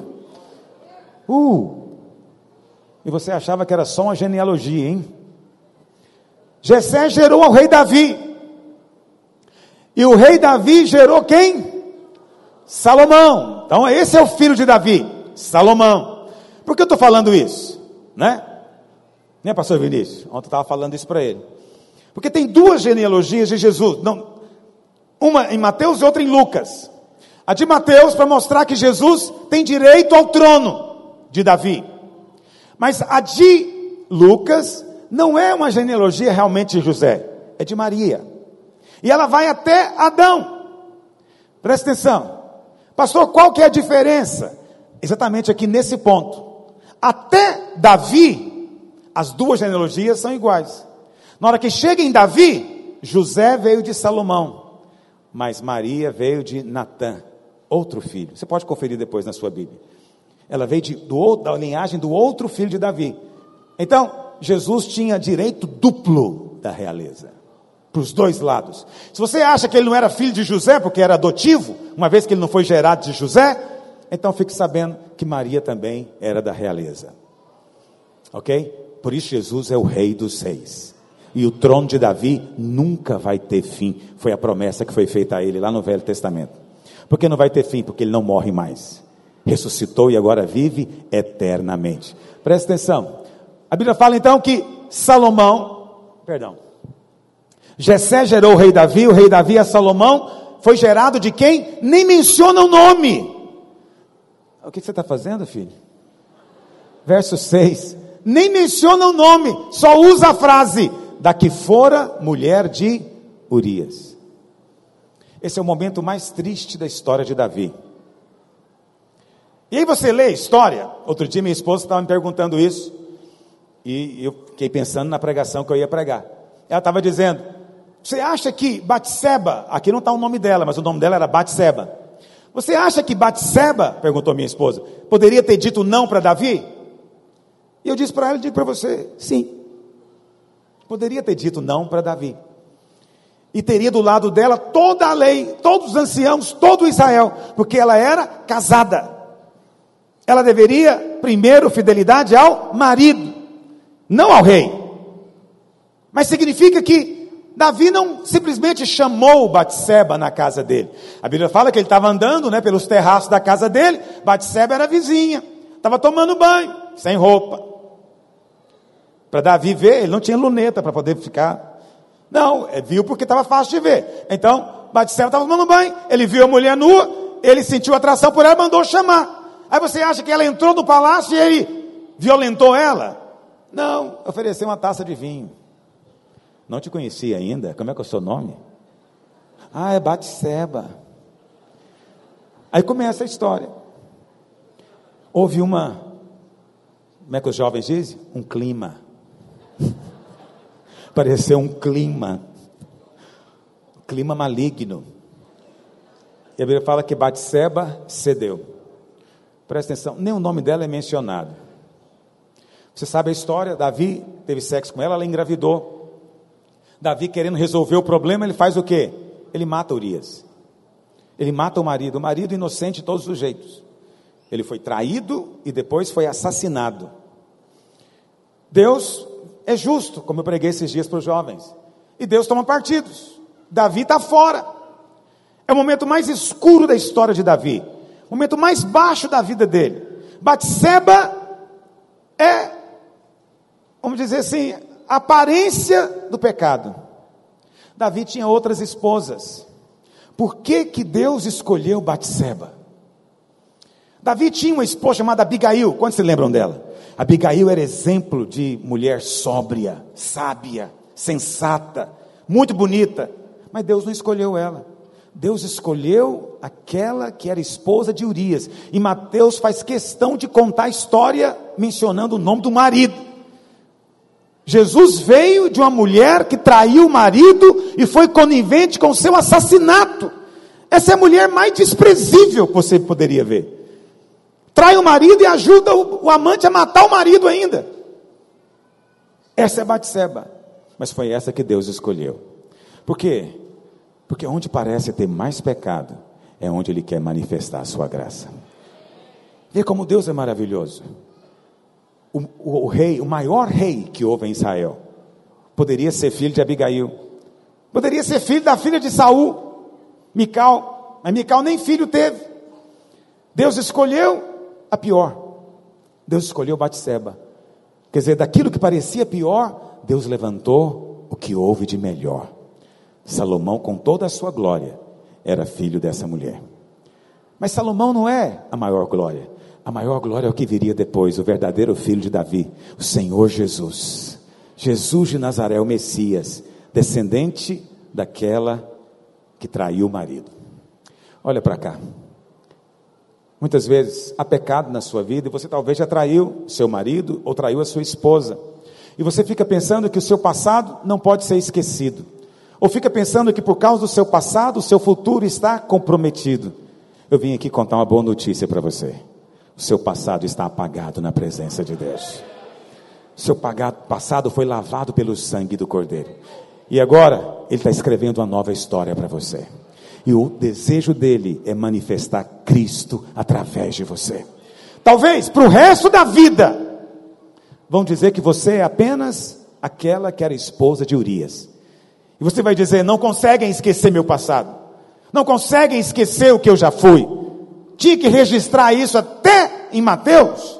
Uh! E você achava que era só uma genealogia, hein? Jessé gerou ao rei Davi. E o rei Davi gerou quem? Salomão. Então esse é o filho de Davi, Salomão. Por que eu estou falando isso? Né? Né, pastor Vinícius? Ontem eu estava falando isso para ele. Porque tem duas genealogias de Jesus. Não, uma em Mateus e outra em Lucas. A de Mateus para mostrar que Jesus tem direito ao trono de Davi. Mas a de Lucas não é uma genealogia realmente de José, é de Maria. E ela vai até Adão. Presta atenção. Pastor, qual que é a diferença? Exatamente aqui nesse ponto. Até Davi, as duas genealogias são iguais. Na hora que chega em Davi, José veio de Salomão, mas Maria veio de Natã, outro filho. Você pode conferir depois na sua Bíblia. Ela veio de, do, da linhagem do outro filho de Davi. Então, Jesus tinha direito duplo da realeza, para os dois lados. Se você acha que ele não era filho de José, porque era adotivo, uma vez que ele não foi gerado de José, então fique sabendo que Maria também era da realeza. Ok? Por isso Jesus é o rei dos reis. E o trono de Davi nunca vai ter fim. Foi a promessa que foi feita a ele lá no Velho Testamento. Por que não vai ter fim? Porque ele não morre mais. Ressuscitou e agora vive eternamente. Presta atenção. A Bíblia fala então que Salomão, perdão, Jessé gerou o rei Davi, o rei Davi a Salomão, foi gerado de quem? Nem menciona o nome. O que você está fazendo, filho? Verso seis, nem menciona o nome, só usa a frase, da que fora mulher de Urias. Esse é o momento mais triste da história de Davi. E aí você lê a história, outro dia minha esposa estava me perguntando isso, e eu fiquei pensando na pregação que eu ia pregar. Ela estava dizendo, você acha que Batseba, aqui não está o nome dela, mas o nome dela era Batseba. Você acha que Batseba, perguntou minha esposa, poderia ter dito não para Davi? E eu disse para ela, eu digo para você, sim. Poderia ter dito não para Davi. E teria do lado dela toda a lei, todos os anciãos, todo Israel, porque ela era casada. Ela deveria, primeiro, fidelidade ao marido, não ao rei. Mas significa que Davi não simplesmente chamou Batseba na casa dele. A Bíblia fala que ele estava andando, né, pelos terraços da casa dele. Batseba era vizinha, estava tomando banho, sem roupa. Para Davi ver, ele não tinha luneta para poder ficar. Não, ele viu porque estava fácil de ver. Então, Batseba estava tomando banho, ele viu a mulher nua, ele sentiu atração por ela, mandou chamar. Aí você acha que ela entrou no palácio e ele violentou ela? Não, ofereceu uma taça de vinho. Não te conhecia ainda, como é que é o seu nome? Ah, é Batseba. Aí começa a história. Houve uma, como é que os jovens dizem? Um clima. Pareceu um clima, clima maligno. E a Bíblia fala que Batseba cedeu. Presta atenção, nem o nome dela é mencionado. Você sabe a história, Davi teve sexo com ela, ela engravidou. Davi querendo resolver o problema, ele faz o quê? Ele mata Urias. Ele mata o marido, o marido inocente de todos os jeitos. Ele foi traído e depois foi assassinado. Deus é justo, como eu preguei esses dias para os jovens. E Deus toma partidos. Davi está fora. É o momento mais escuro da história de Davi. O momento mais baixo da vida dele. Batseba é, vamos dizer assim, a aparência do pecado. Davi tinha outras esposas. Por que que Deus escolheu Batseba? Davi tinha uma esposa chamada Abigail. Quantos se lembram dela? Abigail era exemplo de mulher sóbria, sábia, sensata, muito bonita. Mas Deus não escolheu ela. Deus escolheu aquela que era esposa de Urias. E Mateus faz questão de contar a história mencionando o nome do marido. Jesus veio de uma mulher que traiu o marido e foi conivente com o seu assassinato. Essa é a mulher mais desprezível que você poderia ver. Trai o marido e ajuda o, o amante a matar o marido ainda. Essa é Batseba. Mas foi essa que Deus escolheu. Por quê? Porque onde parece ter mais pecado, é onde Ele quer manifestar a sua graça. Vê como Deus é maravilhoso. O, o, o rei, o maior rei que houve em Israel, poderia ser filho de Abigail. Poderia ser filho da filha de Saul. Mical, mas Mical nem filho teve. Deus escolheu a pior. Deus escolheu Batseba. Quer dizer, daquilo que parecia pior, Deus levantou o que houve de melhor. Salomão, com toda a sua glória, era filho dessa mulher. Mas Salomão não é a maior glória. A maior glória é o que viria depois, o verdadeiro filho de Davi, o Senhor Jesus. Jesus de Nazaré, o Messias, descendente daquela que traiu o marido. Olha para cá. Muitas vezes há pecado na sua vida e você talvez já traiu seu marido ou traiu a sua esposa. E você fica pensando que o seu passado não pode ser esquecido. Ou fica pensando que por causa do seu passado, o seu futuro está comprometido. Eu vim aqui contar uma boa notícia para você. O seu passado está apagado na presença de Deus. O seu passado foi lavado pelo sangue do Cordeiro. E agora, Ele está escrevendo uma nova história para você. E o desejo dele é manifestar Cristo através de você. Talvez para o resto da vida vão dizer que você é apenas aquela que era esposa de Urias. E você vai dizer: não conseguem esquecer meu passado, não conseguem esquecer o que eu já fui. Tinha que registrar isso até em Mateus.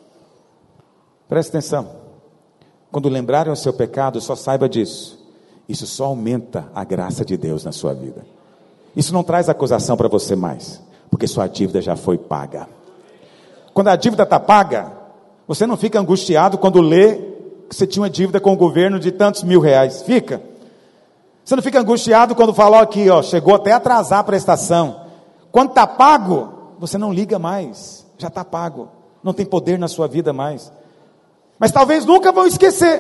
Preste atenção. Quando lembrarem o seu pecado, só saiba disso. Isso só aumenta a graça de Deus na sua vida. Isso não traz acusação para você mais, porque sua dívida já foi paga. Quando a dívida está paga, você não fica angustiado quando lê que você tinha uma dívida com o governo de tantos mil reais. Fica. Você não fica angustiado quando fala aqui, ó, chegou até a atrasar a prestação. Quando está pago, você não liga mais. Já está pago. Não tem poder na sua vida mais. Mas talvez nunca vão esquecer.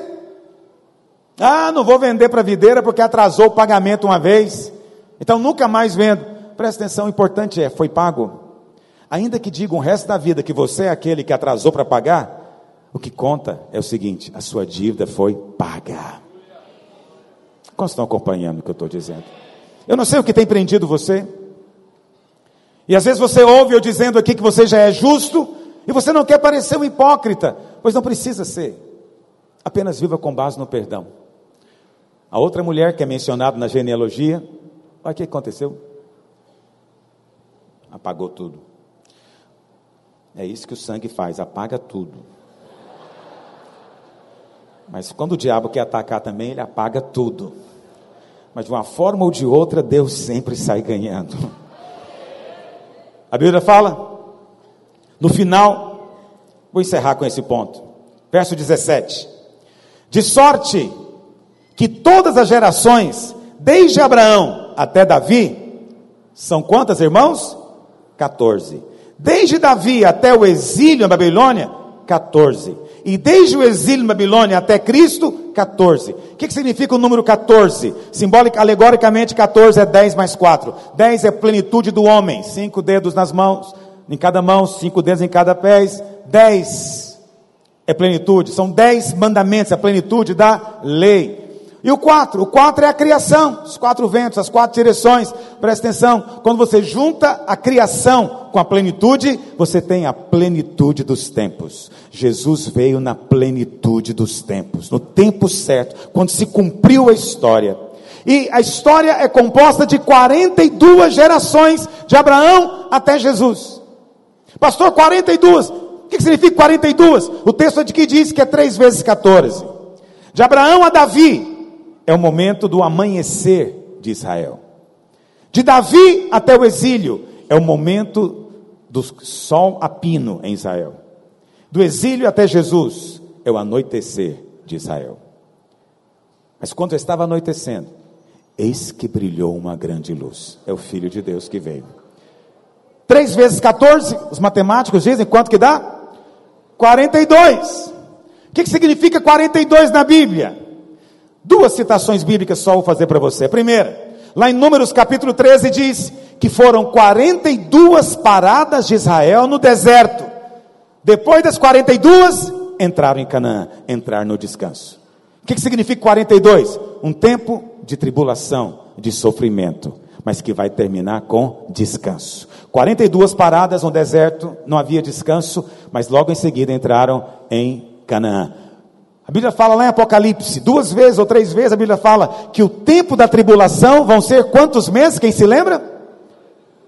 Ah, não vou vender para a videira porque atrasou o pagamento uma vez. Então nunca mais vendo. Presta atenção, o importante é, foi pago. Ainda que digam o resto da vida que você é aquele que atrasou para pagar, o que conta é o seguinte: a sua dívida foi paga. Como estão acompanhando o que eu estou dizendo? Eu não sei o que tem prendido você. E às vezes você ouve eu dizendo aqui que você já é justo, e você não quer parecer um hipócrita, pois não precisa ser. Apenas viva com base no perdão. A outra mulher que é mencionada na genealogia, olha o que aconteceu. Apagou tudo. É isso que o sangue faz, apaga tudo. Mas quando o diabo quer atacar também, ele apaga tudo. Mas de uma forma ou de outra, Deus sempre sai ganhando. A Bíblia fala, no final, vou encerrar com esse ponto. Verso dezessete. De sorte que todas as gerações, desde Abraão até Davi, são quantas, irmãos? quatorze. Desde Davi até o exílio na Babilônia, quatorze. E desde o exílio na Babilônia até Cristo, quatorze. O que, que significa o número quatorze? Simbólica, alegoricamente, quatorze é dez mais quatro. dez é plenitude do homem. Cinco dedos nas mãos, em cada mão, cinco dedos em cada pé. dez é plenitude. São dez mandamentos, a plenitude da lei. E o quatro? O quatro é a criação. Os quatro ventos, as quatro direções. Presta atenção. Quando você junta a criação com a plenitude, você tem a plenitude dos tempos. Jesus veio na plenitude dos tempos. No tempo certo. Quando se cumpriu a história. E a história é composta de quarenta e duas gerações. De Abraão até Jesus. Pastor, quarenta e duas. O que significa quarenta e duas? O texto aqui diz que é três vezes quatorze. De Abraão a Davi. É o momento do amanhecer de Israel. De Davi até o exílio, é o momento do sol a pino em Israel. Do exílio até Jesus, é o anoitecer de Israel. Mas quando estava anoitecendo, eis que brilhou uma grande luz. É o Filho de Deus que veio. três vezes quatorze, os matemáticos dizem quanto que dá? quarenta e dois. O que, que significa quarenta e dois na Bíblia? Duas citações bíblicas só vou fazer para você. A primeira, lá em Números capítulo treze diz que foram quarenta e duas paradas de Israel no deserto. Depois das quarenta e duas, entraram em Canaã, entrar no descanso. O que, que significa quarenta e dois? Um tempo de tribulação, de sofrimento, mas que vai terminar com descanso. quarenta e duas paradas no deserto, não havia descanso, mas logo em seguida entraram em Canaã. A Bíblia fala lá em Apocalipse, duas vezes ou três vezes a Bíblia fala que o tempo da tribulação vão ser quantos meses? Quem se lembra?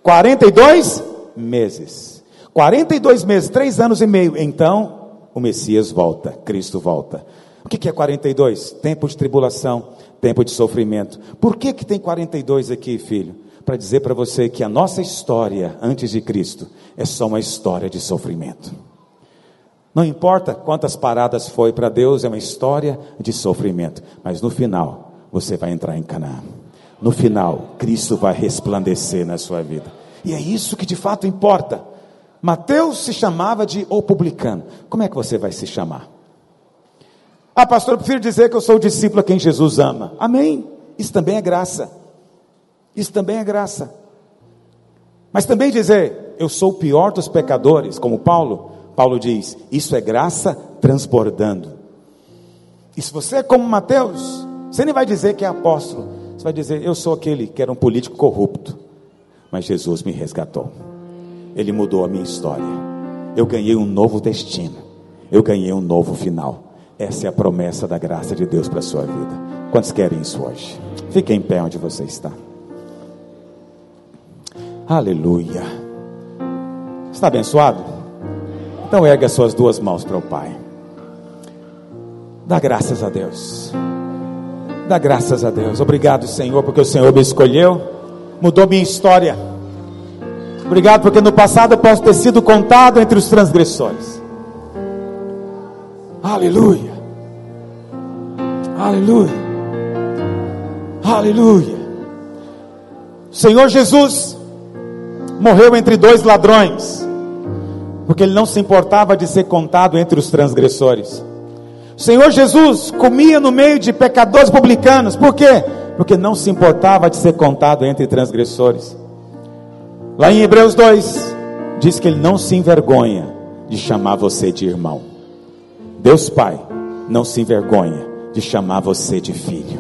quarenta e dois meses. quarenta e dois meses, três anos e meio. Então, o Messias volta, Cristo volta. O que é quarenta e dois? Tempo de tribulação, tempo de sofrimento. Por que que tem quarenta e dois aqui, filho? Para dizer para você que a nossa história antes de Cristo é só uma história de sofrimento. Não importa quantas paradas foi para Deus, é uma história de sofrimento. Mas no final, você vai entrar em Canaã. No final, Cristo vai resplandecer na sua vida. E é isso que de fato importa. Mateus se chamava de o publicano. Como é que você vai se chamar? Ah, pastor, eu prefiro dizer que eu sou o discípulo a quem Jesus ama. Amém. Isso também é graça. Isso também é graça. Mas também dizer, eu sou o pior dos pecadores, como Paulo. Paulo diz, isso é graça transbordando. E se você é como Mateus, você nem vai dizer que é apóstolo. Você vai dizer, eu sou aquele que era um político corrupto. Mas Jesus me resgatou. Ele mudou a minha história. Eu ganhei um novo destino. Eu ganhei um novo final. Essa é a promessa da graça de Deus para a sua vida. Quantos querem isso hoje? Fique em pé onde você está. Aleluia. Está abençoado? Então ergue as suas duas mãos para o Pai. Dá graças a Deus. Dá graças a Deus. Obrigado, Senhor, porque o Senhor me escolheu, mudou minha história. Obrigado porque no passado eu posso ter sido contado entre os transgressores. Aleluia. Aleluia. Aleluia. O Senhor Jesus morreu entre dois ladrões, porque Ele não se importava de ser contado entre os transgressores. O Senhor Jesus comia no meio de pecadores publicanos. Por quê? Porque não se importava de ser contado entre transgressores. Lá em Hebreus dois, diz que Ele não se envergonha de chamar você de irmão. Deus Pai não se envergonha de chamar você de filho.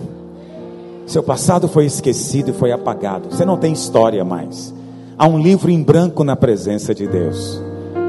Seu passado foi esquecido e foi apagado. Você não tem história mais. Há um livro em branco na presença de Deus.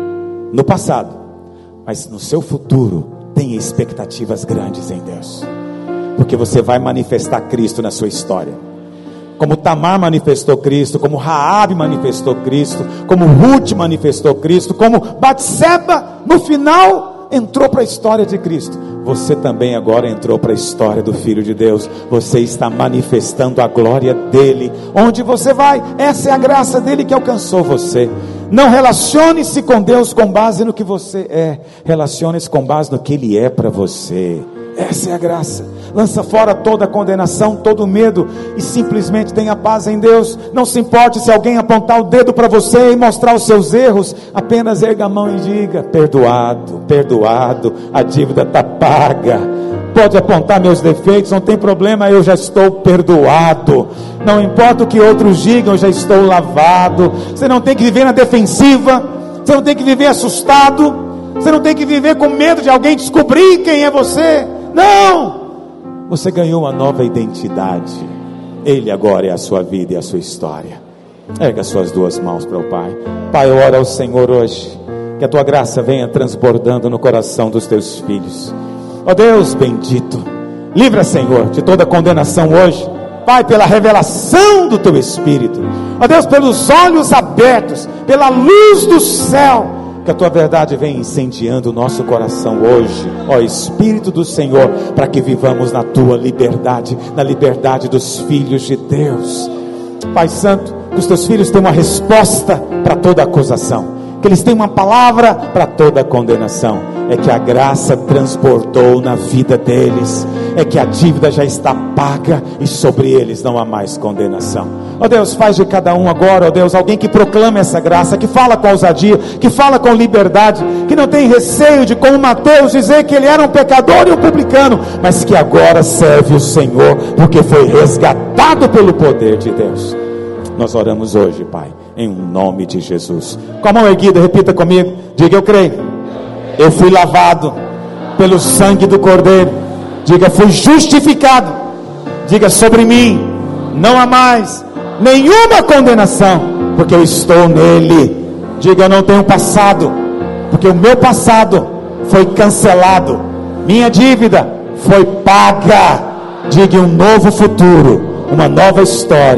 No passado, mas no seu futuro, tenha expectativas grandes em Deus, porque você vai manifestar Cristo na sua história. Como Tamar manifestou Cristo, como Raabe manifestou Cristo, como Ruth manifestou Cristo, como Batseba no final entrou para a história de Cristo. Você também agora entrou para a história do Filho de Deus. Você está manifestando a glória dele. Onde você vai, essa é a graça dele que alcançou você. Não relacione-se com Deus com base no que você é. Relacione-se com base no que Ele é para você. Essa é a graça. Lança fora toda a condenação, todo o medo, e simplesmente tenha paz em Deus. Não se importe se alguém apontar o dedo para você e mostrar os seus erros. Apenas erga a mão e diga, perdoado, perdoado, a dívida está paga. Pode apontar meus defeitos, não tem problema, eu já estou perdoado. Não importa o que outros digam, eu já estou lavado. Você não tem que viver na defensiva. Você não tem que viver assustado. Você não tem que viver com medo de alguém descobrir quem é você. Não! Você ganhou uma nova identidade. Ele agora é a sua vida e a sua história. Erga as suas duas mãos para o Pai. Pai, eu oro ao Senhor hoje, que a Tua graça venha transbordando no coração dos Teus filhos. Ó Deus bendito, livra, Senhor, de toda condenação hoje. Pai, pela revelação do Teu Espírito. Ó Deus, pelos olhos abertos, pela luz do céu, que a Tua verdade venha incendiando o nosso coração hoje, ó Espírito do Senhor, para que vivamos na Tua liberdade, na liberdade dos filhos de Deus. Pai Santo, que os Teus filhos tenham uma resposta para toda acusação, que eles tenham uma palavra para toda condenação. É que a graça transbordou na vida deles, é que a dívida já está paga e sobre eles não há mais condenação. Ó Deus, faz de cada um agora, ó Deus, alguém que proclama essa graça, que fala com ousadia, que fala com liberdade, que não tem receio de, como Mateus, dizer que ele era um pecador e um publicano, mas que agora serve o Senhor, porque foi resgatado pelo poder de Deus. Nós oramos hoje, Pai, em nome de Jesus. Com a mão erguida, repita comigo, diga: eu creio. Eu fui lavado pelo sangue do Cordeiro. Diga: fui justificado. Diga: sobre mim não há mais nenhuma condenação, porque eu estou nele. Diga: eu não tenho passado, porque o meu passado foi cancelado, minha dívida foi paga. Diga: um novo futuro, uma nova história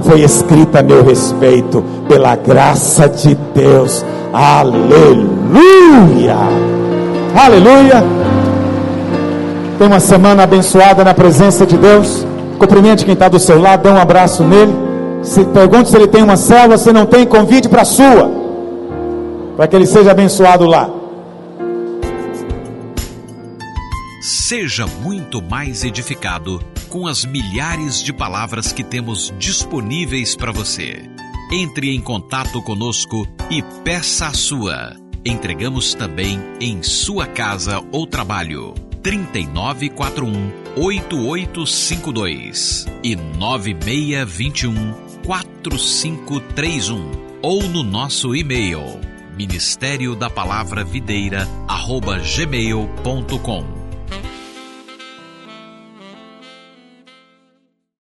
foi escrita a meu respeito, pela graça de Deus. Aleluia! Aleluia! Tem uma semana abençoada na presença de Deus. Cumprimente quem está do seu lado, dê um abraço nele. Se pergunte se ele tem uma célula. Se não tem, convide para a sua, para que ele seja abençoado lá. Seja muito mais edificado com as milhares de palavras que temos disponíveis para você. Entre em contato conosco e peça a sua. Entregamos também em sua casa ou trabalho. trinta e nove, quarenta e um, oitenta e oito cinquenta e dois e nove seis dois um, quatro cinco três um, ou no nosso e-mail ministério da palavra videira arroba gmail ponto com.